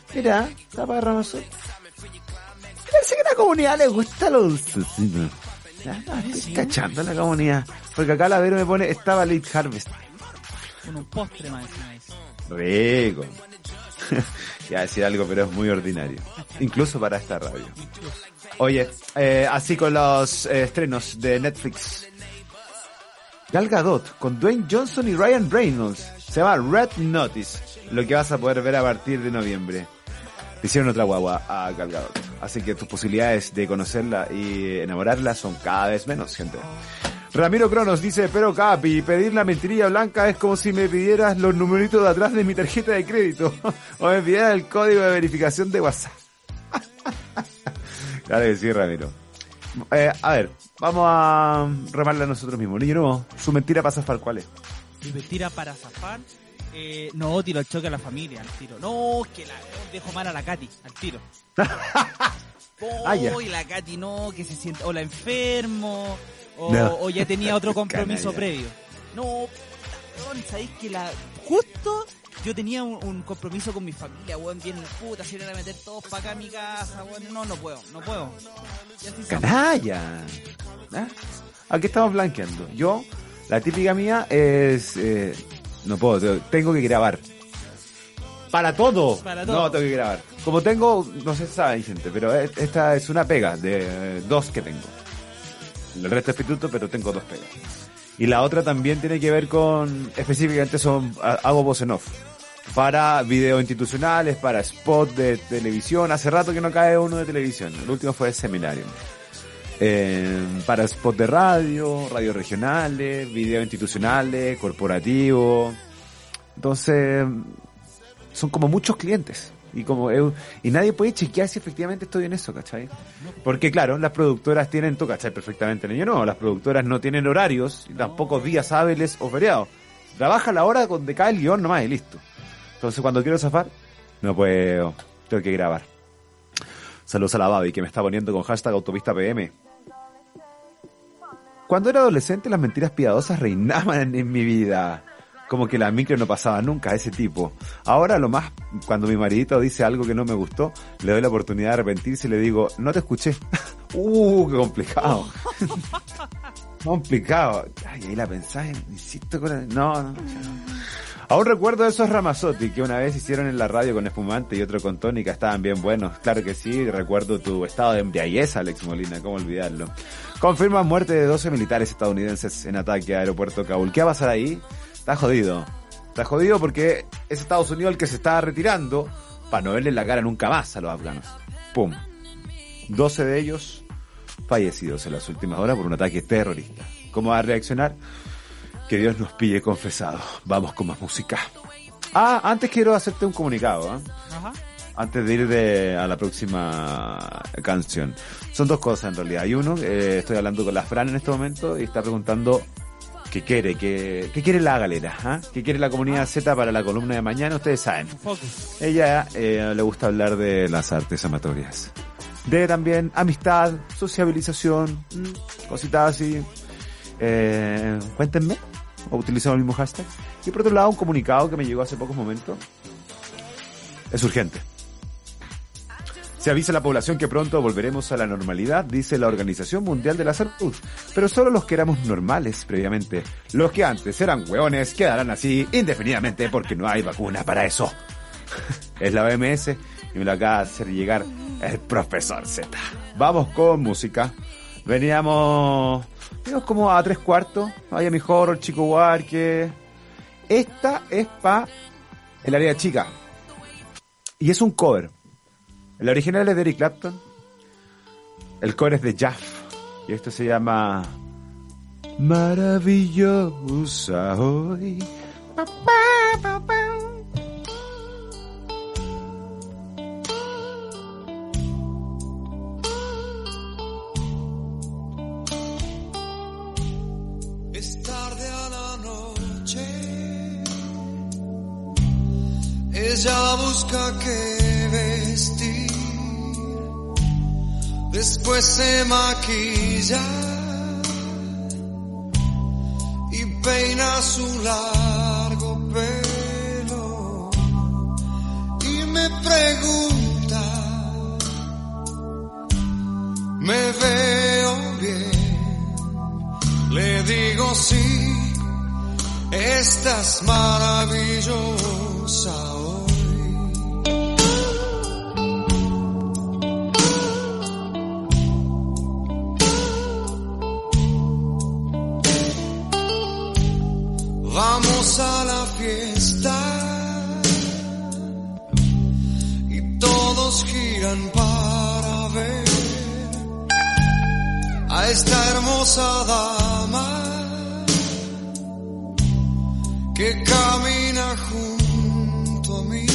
[SPEAKER 1] Mira, tapa de Ramazotti. Parece que a la comunidad le gusta lo dulce. Estoy cachando a la comunidad. Porque acá la Vero me pone, estaba Late Harvest.
[SPEAKER 6] Con un postre más encima.
[SPEAKER 1] Rico. Ya decir algo, pero es muy ordinario. Incluso para esta radio. Oye, así con los estrenos de Netflix. Gal Gadot con Dwayne Johnson y Ryan Reynolds. Se llama Red Notice. Lo que vas a poder ver a partir de noviembre. Le hicieron otra guagua a Gal Gadot. Así que tus posibilidades de conocerla y enamorarla son cada vez menos, gente. Ramiro Cronos dice, pero Capi, pedir la mentirilla blanca es como si me pidieras los numeritos de atrás de mi tarjeta de crédito o me pidieras el código de verificación de WhatsApp. Claro que sí, Ramiro. A ver, vamos a remarla nosotros mismos. Niño nuevo, su mentira para zafar, ¿cuál es?
[SPEAKER 6] Mi mentira para zafar, no, tiro el choque a la familia, al tiro. No, que dejo mal a la Katy, al tiro.
[SPEAKER 1] Ya.
[SPEAKER 6] Y la Katy no, que se siente, o la enfermo,
[SPEAKER 1] No.
[SPEAKER 6] o ya tenía otro compromiso previo. No, sabéis que justo yo tenía un compromiso con mi familia, weón, bien puta, si era meter todos para acá a mi casa, weón, no puedo.
[SPEAKER 1] ¡Canalla! ¿Ah? Aquí estamos blanqueando. Yo, la típica mía es, no puedo, tengo que grabar. Para todo. No, tengo que grabar. Como tengo, no sé si saben, gente, pero esta es una pega de 2 que tengo. El resto es pituto, pero tengo 2 pegas. Y la otra también tiene que ver con, específicamente hago voz en off. Para videos institucionales, para spot de televisión. Hace rato que no cae uno de televisión. El último fue el seminario. Para spot de radio regionales, videos institucionales, corporativos. Entonces, son como muchos clientes. Y nadie puede chequear si efectivamente estoy en eso, ¿cachai? Porque claro, las productoras tienen, tú cachai perfectamente, niño, no, las productoras no tienen horarios, y tampoco días hábiles o feriados. Trabaja a la hora donde cae el guión nomás y listo. Entonces cuando quiero zafar, no puedo, tengo que grabar. Saludos a la Babi que me está poniendo con hashtag autopista PM. Cuando era adolescente las mentiras piadosas reinaban en mi vida. Como que la micro no pasaba nunca, ese tipo. Ahora lo más, cuando mi maridito dice algo que no me gustó, le doy la oportunidad de arrepentirse y le digo, no te escuché. Qué complicado. Complicado. Ay, ahí la pensás, insisto con No. Aún recuerdo esos Ramazotti que una vez hicieron en la radio con espumante y otro con tónica, estaban bien buenos. Claro que sí, recuerdo tu estado de embriaguez, Alex Molina, cómo olvidarlo. Confirman muerte de 12 militares estadounidenses en ataque a aeropuerto Kabul. ¿Qué va a pasar ahí? Está jodido. Está jodido porque es Estados Unidos el que se está retirando para no verle la cara nunca más a los afganos. ¡Pum! 12 de ellos fallecidos en las últimas horas por un ataque terrorista. ¿Cómo va a reaccionar? Que Dios nos pille confesado. Vamos con más música. Antes quiero hacerte un comunicado,
[SPEAKER 6] Ajá.
[SPEAKER 1] Antes de ir a la próxima canción. Son 2 cosas en realidad. Hay uno, estoy hablando con la Fran en este momento y está preguntando qué quiere la galera, qué quiere la comunidad Z para la columna de mañana. Ustedes saben. Ella le gusta hablar de las artes amatorias. De también amistad, sociabilización, cositas así. Cuéntenme, o utilizamos el mismo hashtag. Y por otro lado, un comunicado que me llegó hace pocos momentos. Es urgente. Se avisa a la población que pronto volveremos a la normalidad, dice la Organización Mundial de la Salud. Pero solo los que éramos normales previamente. Los que antes eran hueones quedarán así indefinidamente porque no hay vacuna para eso. Es la OMS y me lo acaba de hacer llegar el profesor Z. Vamos con música. Veníamos como a 3/4. Vaya mi horror, Chico Huarque. Esta es pa' el área chica. Y es un cover. El original es de Eric Clapton. El cover es de Jaff. Y esto se llama Maravillosa hoy.
[SPEAKER 12] Es tarde a la noche. Ella busca qué vestir. Después se maquilla y peina su largo pelo y me pregunta pregunta, me veo bien, le digo sí, estás maravillosa hoy. Vamos a la fiesta y todos giran para ver a esta hermosa dama que camina junto a mí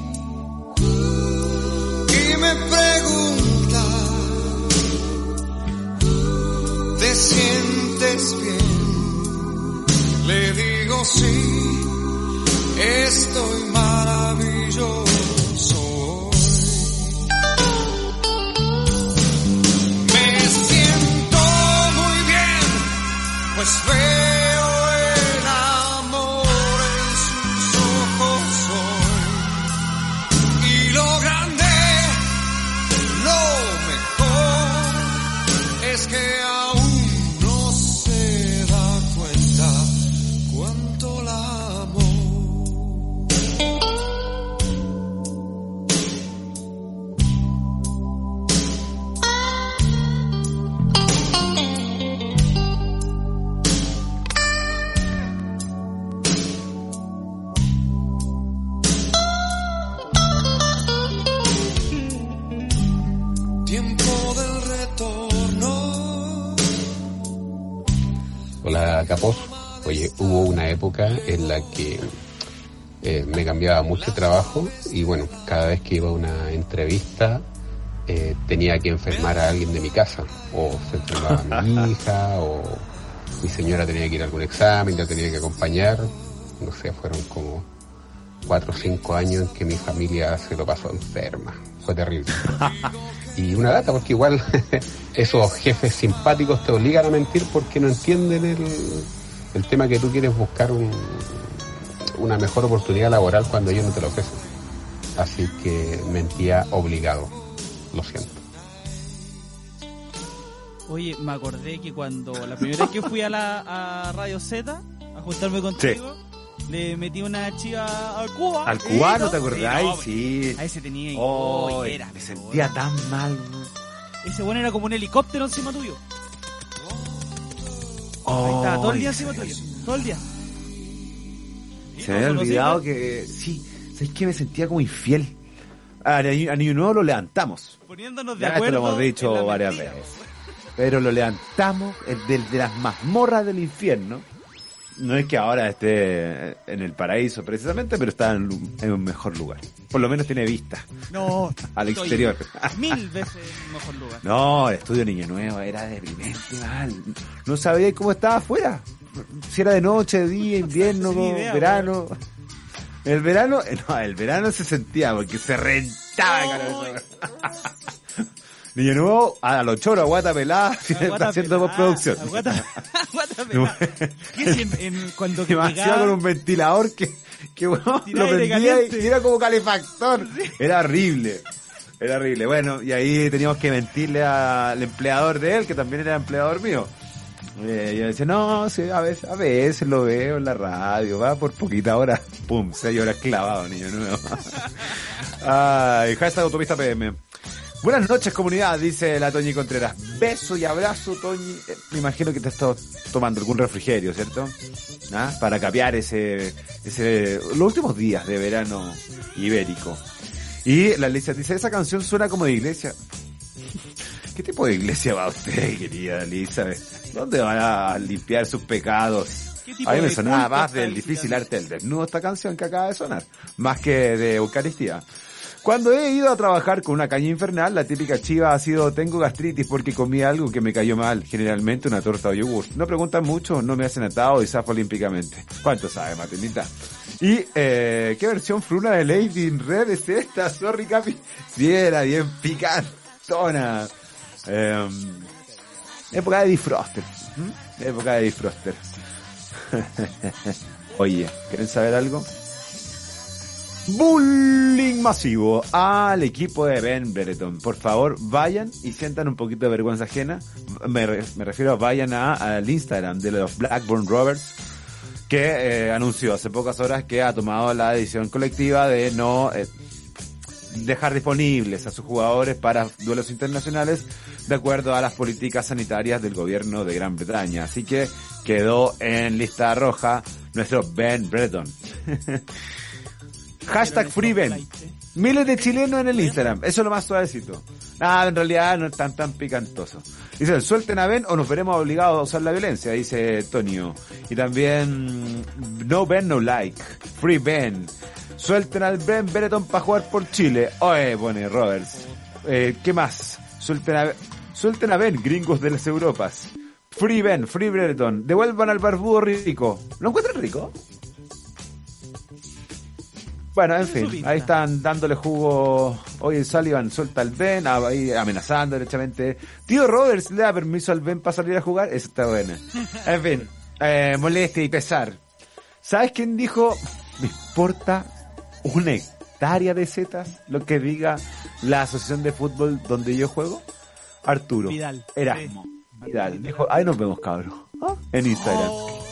[SPEAKER 12] y me pregunta, ¿te sientes bien? Le digo sí, estoy maravilloso hoy. Me siento muy bien, pues veo el amor en sus ojos hoy. Y lo grande, lo mejor, es que aún no se da cuenta cuánto la amo. Tiempo del retorno.
[SPEAKER 13] Hola, Capos. Oye, hubo una época en la que me cambiaba mucho de trabajo y bueno, cada vez que iba a una entrevista tenía que enfermar a alguien de mi casa, o se enfermaba mi hija, o mi señora tenía que ir a algún examen, la tenía que acompañar. No sé, fueron como 4 o 5 años en que mi familia se lo pasó enferma. Fue terrible. Y una lata, porque igual esos jefes simpáticos te obligan a mentir porque no entienden el tema que tú quieres buscar una mejor oportunidad laboral cuando ellos no te lo ofrecen. Así que mentía obligado. Lo siento.
[SPEAKER 6] Oye, me acordé que cuando la primera vez que fui a Radio Z a juntarme contigo, sí, le metí una chiva al Cuba.
[SPEAKER 1] ¿Al cubano te acordáis? Sí.
[SPEAKER 6] Ahí se tenía.
[SPEAKER 1] Oh,
[SPEAKER 6] era,
[SPEAKER 1] me sentía tan mal.
[SPEAKER 6] Ese bueno era como un helicóptero encima tuyo.
[SPEAKER 1] Oh,
[SPEAKER 6] ahí estaba todo el día encima tuyo. Todo el día.
[SPEAKER 1] Se me había olvidado que... Sí, ¿sabes qué? Me sentía como infiel. A Niño Nuevo lo levantamos.
[SPEAKER 6] Poniéndonos de acuerdo.
[SPEAKER 1] Esto lo hemos dicho varias veces. Pero lo levantamos de las mazmorras del infierno. No es que ahora esté en el paraíso precisamente, pero está en un mejor lugar. Por lo menos tiene vista.
[SPEAKER 6] No,
[SPEAKER 1] al exterior.
[SPEAKER 6] 1000 veces mejor lugar.
[SPEAKER 1] No, el estudio Niño Nuevo era deprimente mal. No sabía cómo estaba afuera. Si era de noche, de día, invierno, verano. Bro. El verano se sentía porque se rentaba. Niño Nuevo a los choros, a guata pelada, haciendo postproducción.
[SPEAKER 6] Guata pelada. Cuando
[SPEAKER 1] que llegaba con un ventilador que bueno, lo prendía y era como calefactor. Sí. Era horrible. Bueno, y ahí teníamos que mentirle al empleador de él, que también era empleador mío. Yo decía, no, sí, a veces lo veo en la radio, va por poquita hora, pum, 6 horas clavado, Niño Nuevo. Ay, hashtag Autopista PM. Buenas noches, comunidad, dice la Toñi Contreras. Beso y abrazo, Toñi. Me imagino que te estás tomando algún refrigerio, ¿cierto? ¿Ah? Para capear los últimos días de verano ibérico. Y la Alicia dice, esa canción suena como de iglesia. ¿Qué tipo de iglesia va usted, querida Elizabeth? ¿Dónde van a limpiar sus pecados? A mí me sonaba más del difícil arte del desnudo esta canción que acaba de sonar, más que de Eucaristía. Cuando he ido a trabajar con una caña infernal, la típica chiva ha sido, tengo gastritis porque comí algo que me cayó mal, generalmente una torta o yogur. No preguntan mucho, no me hacen atado y zafo olímpicamente. ¿Cuánto sabe, Matemita? Y, ¿qué versión fruna de Lady in Red es esta? Sorry, Capi. Sí, era bien picantona. Época de defroster. Época de defroster. Oye, ¿quieren saber algo? Bullying masivo al equipo de Ben Brereton. Por favor, vayan y sientan un poquito de vergüenza ajena. Me refiero a vayan al Instagram de los Blackburn Rovers, que anunció hace pocas horas que ha tomado la decisión colectiva de no dejar disponibles a sus jugadores para duelos internacionales de acuerdo a las políticas sanitarias del gobierno de Gran Bretaña. Así que quedó en lista roja nuestro Ben Brereton. Hashtag FreeBen. Miles de chilenos en el Instagram. Eso es lo más suavecito. En realidad no es tan picantoso. Dicen, suelten a Ben o nos veremos obligados a usar la violencia, dice Tonio. Y también, no Ben, no like. Free Ben. Suelten al Ben Brereton para jugar por Chile. Oye, pone Roberts. ¿Qué más? Suelten a Ben, gringos de las Europas. Free Ben, Free Brereton. Devuelvan al barbudo rico. ¿Lo encuentran rico? Bueno, en fin, ahí están dándole jugo. Oye, Sullivan suelta al Ben, ahí amenazando derechamente. Tío Roberts le da permiso al Ben para salir a jugar. Eso está bueno. En fin, molestia y pesar. ¿Sabes quién dijo? Me importa una hectárea de setas lo que diga la asociación de fútbol donde yo juego. Arturo
[SPEAKER 6] Vidal.
[SPEAKER 1] Erasmo. Vidal. Dijo, ahí nos vemos, cabrón. En Instagram.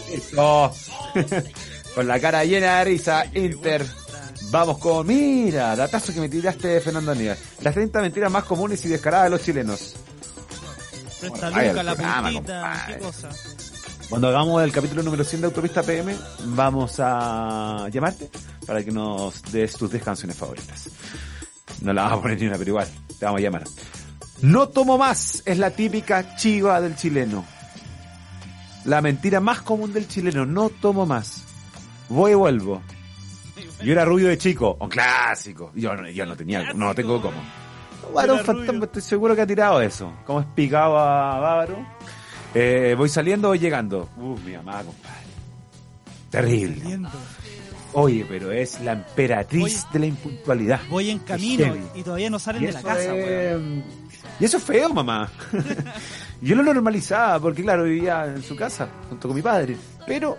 [SPEAKER 1] Con la cara llena de risa, Inter. Vamos con, mira, datazo que me tiraste, Fernando Aníbal. Las 30 mentiras más comunes y descaradas de los chilenos.
[SPEAKER 6] Presta Luca, la puntita, qué cosa.
[SPEAKER 1] Cuando hagamos el capítulo número 100 de Autopista PM, vamos a llamarte para que nos des tus 10 canciones favoritas. No la vamos a poner ni una, pero igual, te vamos a llamar. No tomo más, es la típica chiva del chileno. La mentira más común del chileno, no tomo más. Voy y vuelvo. Yo era rubio de chico, un clásico. Yo no tenía, no tengo como. Bueno, un fantasma, estoy seguro que ha tirado eso. Como es picado a Bávaro. Voy saliendo o voy llegando. Mi mamá, compadre. Terrible. Oye, pero es la emperatriz de la impuntualidad.
[SPEAKER 6] Voy en camino y todavía no salen de la casa, weón.
[SPEAKER 1] Y eso es feo, mamá. Yo lo normalizaba porque, claro, vivía en su casa junto con mi padre. Pero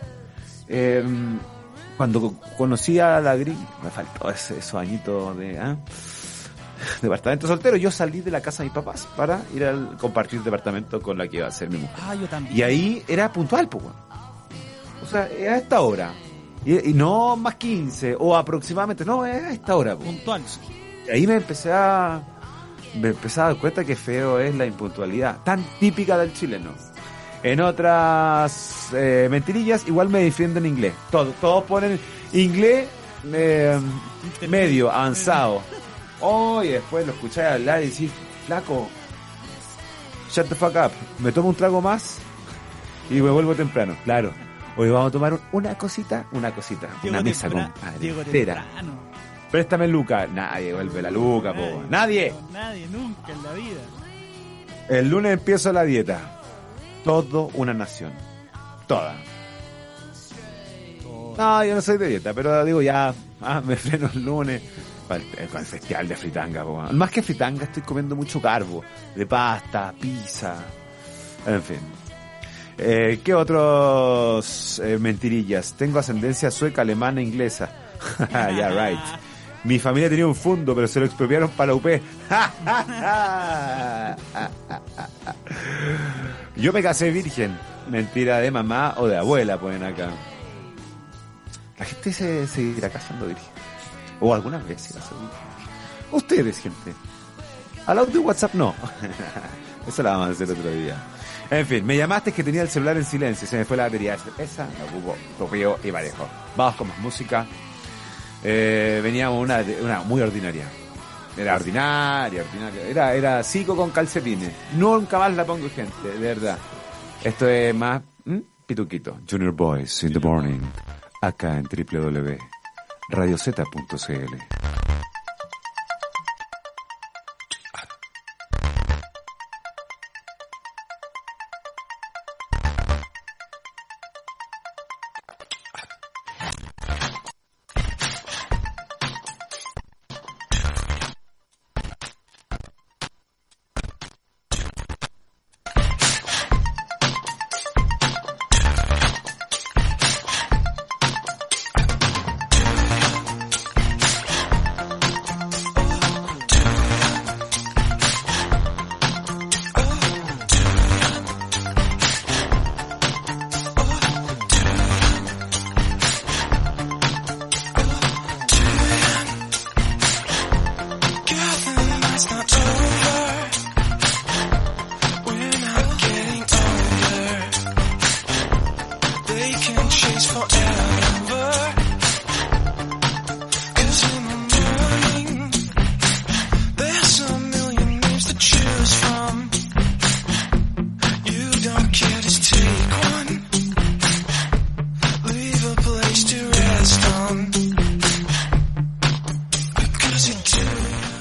[SPEAKER 1] cuando conocí a la Gris, me faltó esos añitos de departamento soltero. Yo salí de la casa de mis papás para ir a compartir departamento con la que iba a ser mi mujer.
[SPEAKER 6] Yo también.
[SPEAKER 1] Y ahí era puntual, pues. O sea, a esta hora. Y no más 15 o aproximadamente, no, es a esta hora. Pues.
[SPEAKER 6] Puntual.
[SPEAKER 1] Y ahí me empecé a dar cuenta que feo es la impuntualidad, tan típica del chileno. En otras mentirillas igual me defiendo en inglés. Todos ponen inglés medio, avanzado. Y después lo escucháis hablar y decís, flaco, shut the fuck up. Me tomo un trago más y me vuelvo temprano. Claro. Hoy vamos a tomar una cosita. Una mesa, compadre. Préstame Luca. Nadie vuelve la Luca, po. Nadie.
[SPEAKER 6] Nadie, nunca en la vida.
[SPEAKER 1] El lunes empiezo la dieta. Todo una nación. Toda. No, yo no soy de dieta, pero digo ya, me freno el lunes con el festival de fritanga. Po. Más que fritanga estoy comiendo mucho carbo. De pasta, pizza, en fin. ¿Qué otros mentirillas? Tengo ascendencia sueca, alemana, inglesa. Yeah, right. Mi familia tenía un fondo, pero se lo expropiaron para la UP. Yo me casé virgen. Mentira de mamá o de abuela, ponen acá. La gente se seguirá casando virgen. O alguna vez se casó virgen. Ustedes, gente. Al audio WhatsApp no. Eso la vamos a hacer otro día. En fin, me llamaste que tenía el celular en silencio. Se me fue la batería. Esa la ocupo, propio y parejo. Vamos con más música. Veníamos una muy ordinaria. Era ordinaria. Era psico con calcetines. Nunca más la pongo, gente, de verdad. Esto es más pituquito. Junior Boys in the Morning. Acá en www.radiozeta.cl.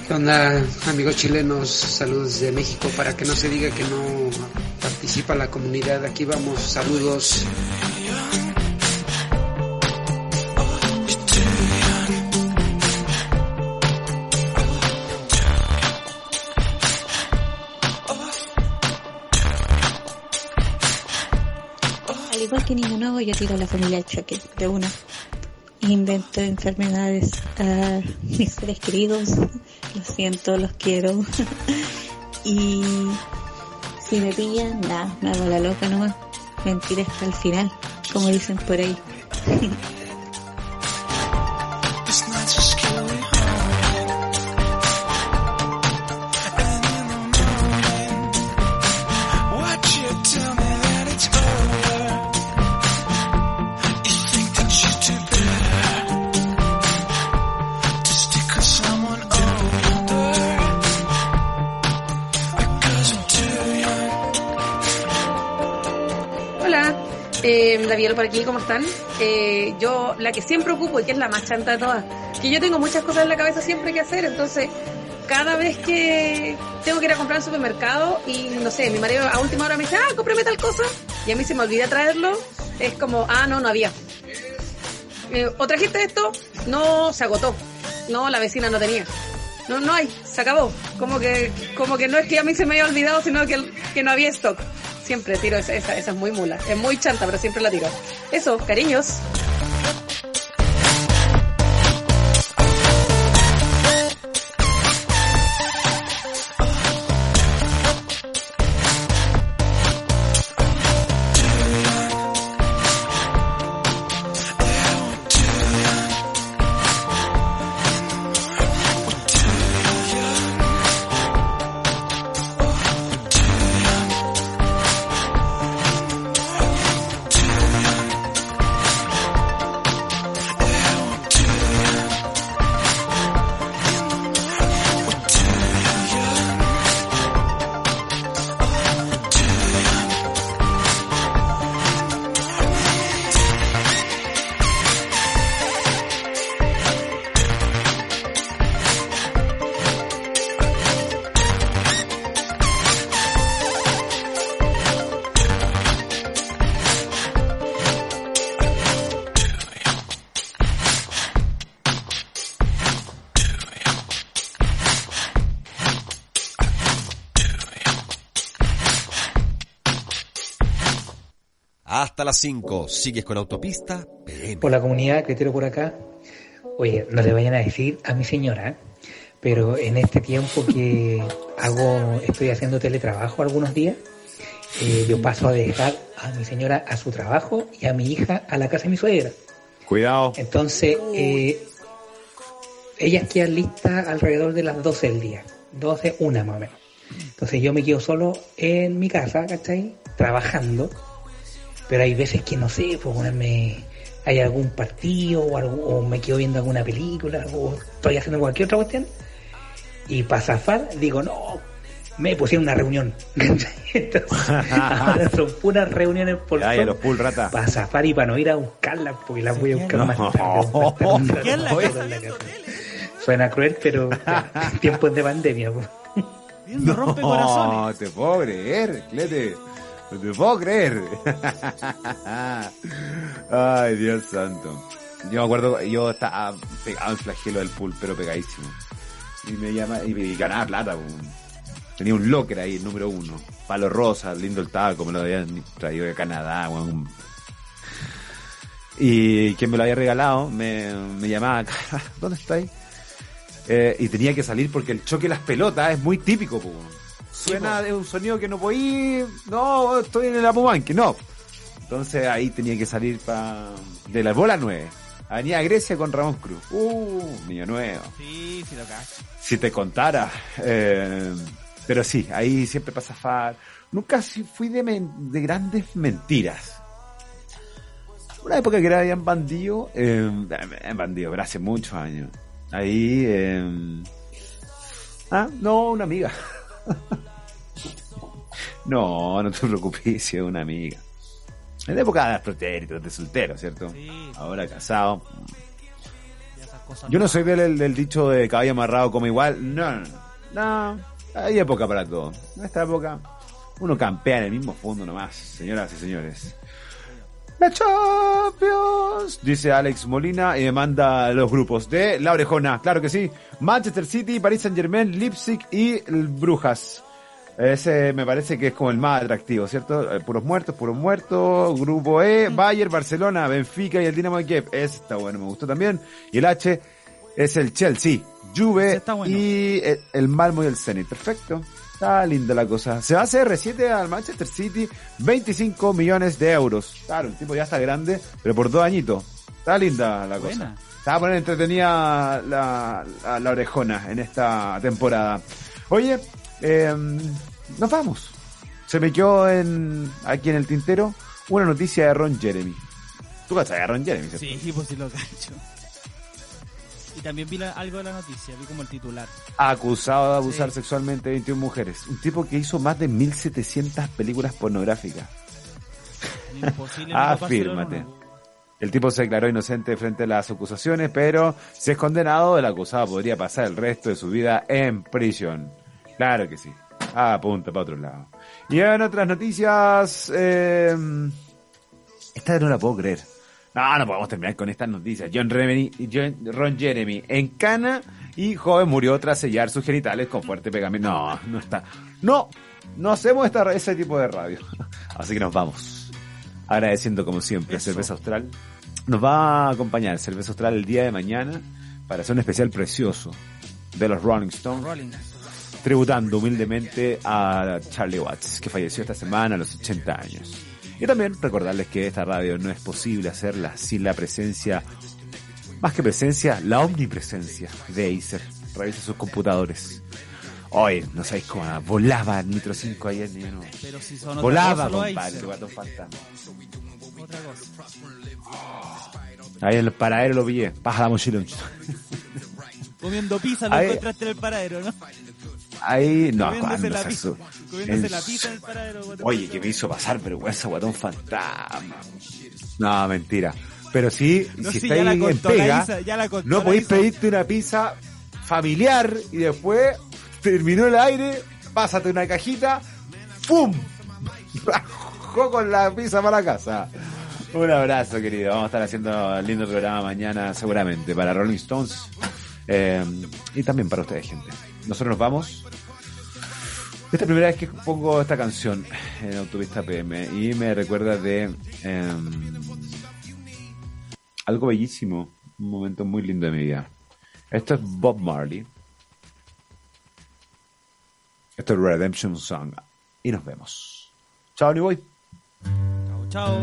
[SPEAKER 14] ¿Qué onda, amigos chilenos? Saludos de México, para que no se diga que no participa la comunidad. Aquí vamos, saludos.
[SPEAKER 11] Al igual que ninguno, yo tiro a la familia al choque de una. Invento enfermedades a mis seres queridos. Lo siento, los quiero. Y si me pillan, nada, me hago la loca nomás. Mentira hasta el final, como dicen por ahí.
[SPEAKER 15] La Bielo por aquí, ¿cómo están? Yo, la que siempre ocupo y que es la más chanta de todas, que yo tengo muchas cosas en la cabeza siempre que hacer, entonces cada vez que tengo que ir a comprar al supermercado y no sé, mi marido a última hora me dice, cómprame tal cosa, y a mí se me olvida traerlo, es como, no había. ¿O trajiste esto? No, se agotó. No, la vecina no tenía. No hay, se acabó. Como que no es que a mí se me haya olvidado, sino que no había stock. Siempre tiro esa es muy mula. Es muy chanta, pero siempre la tiro. Eso, cariños.
[SPEAKER 3] Hasta las 5, sigues con Autopista PM.
[SPEAKER 16] Por la comunidad que tiro por acá. Oye, no le vayan a decir a mi señora, pero en este tiempo que estoy haciendo teletrabajo algunos días, yo paso a dejar a mi señora a su trabajo y a mi hija a la casa de mi suegra.
[SPEAKER 1] Cuidado.
[SPEAKER 16] Entonces, ellas quedan listas alrededor de las 12 del día, 12, una más o menos. Entonces yo me quedo solo en mi casa, ¿cachai? Trabajando. Pero hay veces que no sé, pues hay algún partido o me quedo viendo alguna película o estoy haciendo cualquier otra cuestión y para zafar digo, no, me pusieron una reunión. Entonces, ahora son puras reuniones por
[SPEAKER 1] los pool rata.
[SPEAKER 16] Para zafar y para no ir a buscarlas, porque las voy a buscar más tarde. Suena cruel, pero tiempos de pandemia. Pues.
[SPEAKER 1] No te puedo creer, Clete. No te puedo creer. Ay, Dios santo. Yo me acuerdo, yo estaba pegado al flagelo del pool, pero pegadísimo. Y me llama, y ganaba plata. Tenía un locker ahí, el número 1. Palo rosa, lindo el taco, me lo habían traído de Canadá. Y quien me lo había regalado me llamaba, ¿dónde estáis? Y tenía que salir porque el choque de las pelotas es muy típico, pues. Suena de un sonido que no podía, no, estoy en el Apumanque, no. Entonces ahí tenía que salir de la bola 9, Avenida Grecia con Ramón Cruz. Niño nuevo.
[SPEAKER 6] Sí, lo cacho.
[SPEAKER 1] Si te contara. Pero sí, ahí siempre pasa zafar. Nunca fui de grandes mentiras. Una época que era bien bandido, pero hace muchos años. Ahí, no, una amiga. No te preocupes, si es una amiga. En la época de pretéritos, de soltero, ¿cierto? Sí. Ahora casado.
[SPEAKER 6] cosas.
[SPEAKER 1] Yo no soy del dicho de caballo amarrado como igual. No. Hay época para todo. En esta época uno campea en el mismo fondo nomás, señoras y señores. La Champions, dice Alex Molina y me manda los grupos de La Orejona, claro que sí. Manchester City, Paris Saint-Germain, Leipzig y el Brujas. Ese me parece que es como el más atractivo, ¿cierto? Puros muertos. Grupo E, Bayern, Barcelona, Benfica y el Dinamo de Kiev. Ese está bueno, me gustó también. Y el H es el Chelsea, Juve bueno. Y el Malmo y el Zenit. Perfecto. Está linda la cosa. Se va a hacer R7 al Manchester City, 25 millones de euros. Claro, el tipo ya está grande, pero por 2 añitos. Está linda la cosa. Se va a poner entretenida la orejona en esta temporada. Oye, nos vamos. Se me quedó aquí en el tintero una noticia de Ron Jeremy. ¿Tú cachas de Ron Jeremy? ¿Cierto?
[SPEAKER 6] Sí, pues sí lo cacho. Y también vi algo de la noticia, vi como el titular.
[SPEAKER 1] Acusado de abusar sexualmente de 21 mujeres. Un tipo que hizo más de 1.700 películas pornográficas.
[SPEAKER 6] Imposible.
[SPEAKER 1] Afírmate. El tipo se declaró inocente frente a las acusaciones, pero si es condenado, el acusado podría pasar el resto de su vida en prisión. Claro que sí. Apunta para otro lado. Y en otras noticias, esta no la puedo creer. No podemos terminar con estas noticias. Ron Jeremy en cana y joven murió tras sellar sus genitales con fuerte pegamento. No está. No hacemos ese tipo de radio. Así que nos vamos. Agradeciendo como siempre a Cerveza Austral. Nos va a acompañar Cerveza Austral el día de mañana para hacer un especial precioso de los Rolling Stones. Tributando humildemente a Charlie Watts, que falleció esta semana a los 80 años. Y también recordarles que esta radio no es posible hacerla sin la presencia, más que presencia, la omnipresencia de Acer. Revisa sus computadores. Hoy, no sabéis cómo volaba el Nitro 5 ayer, ni no.
[SPEAKER 6] Pero si son
[SPEAKER 1] volaba, compadre, el Guatón Fantasma.
[SPEAKER 6] Otra cosa.
[SPEAKER 1] Ahí en el paradero lo pillé. Baja la mochila.
[SPEAKER 6] Comiendo pizza lo encontraste en el paradero, ¿no?
[SPEAKER 1] Ahí, no,
[SPEAKER 6] comiéndose la pizza en el paradero.
[SPEAKER 1] Oye, que me hizo pasar vergüenza, Guatón Fantasma. No, mentira. Pero sí,
[SPEAKER 6] no,
[SPEAKER 1] si
[SPEAKER 6] sí,
[SPEAKER 1] estáis en pega, no podéis
[SPEAKER 6] Isa.
[SPEAKER 1] pedirte una pizza familiar y después terminó el aire, pásate una cajita, ¡pum! Bajó con la pizza para la casa. Un abrazo, querido. Vamos a estar haciendo el lindo programa mañana seguramente para Rolling Stones y también para ustedes, gente. Nosotros nos vamos. Esta es la primera vez que pongo esta canción en Autopista PM y me recuerda de algo bellísimo, un momento muy lindo de mi vida. Esto es Bob Marley. Esto es Redemption Song. Y nos vemos. Chao, New Boy.
[SPEAKER 6] Chao.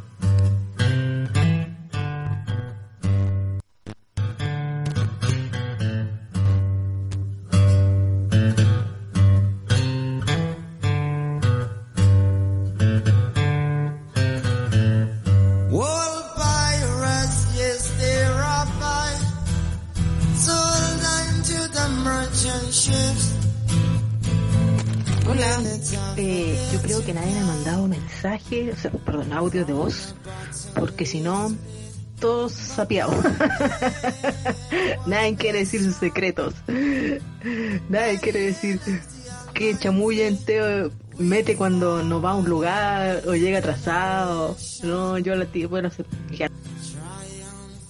[SPEAKER 9] Hola, yo creo que nadie me ha mandado mensaje, audio de voz, porque si no, todos sapiados. Nadie quiere decir sus secretos. Nadie quiere decir qué chamulla entero mete cuando no va a un lugar o llega atrasado. No, yo la tía, bueno,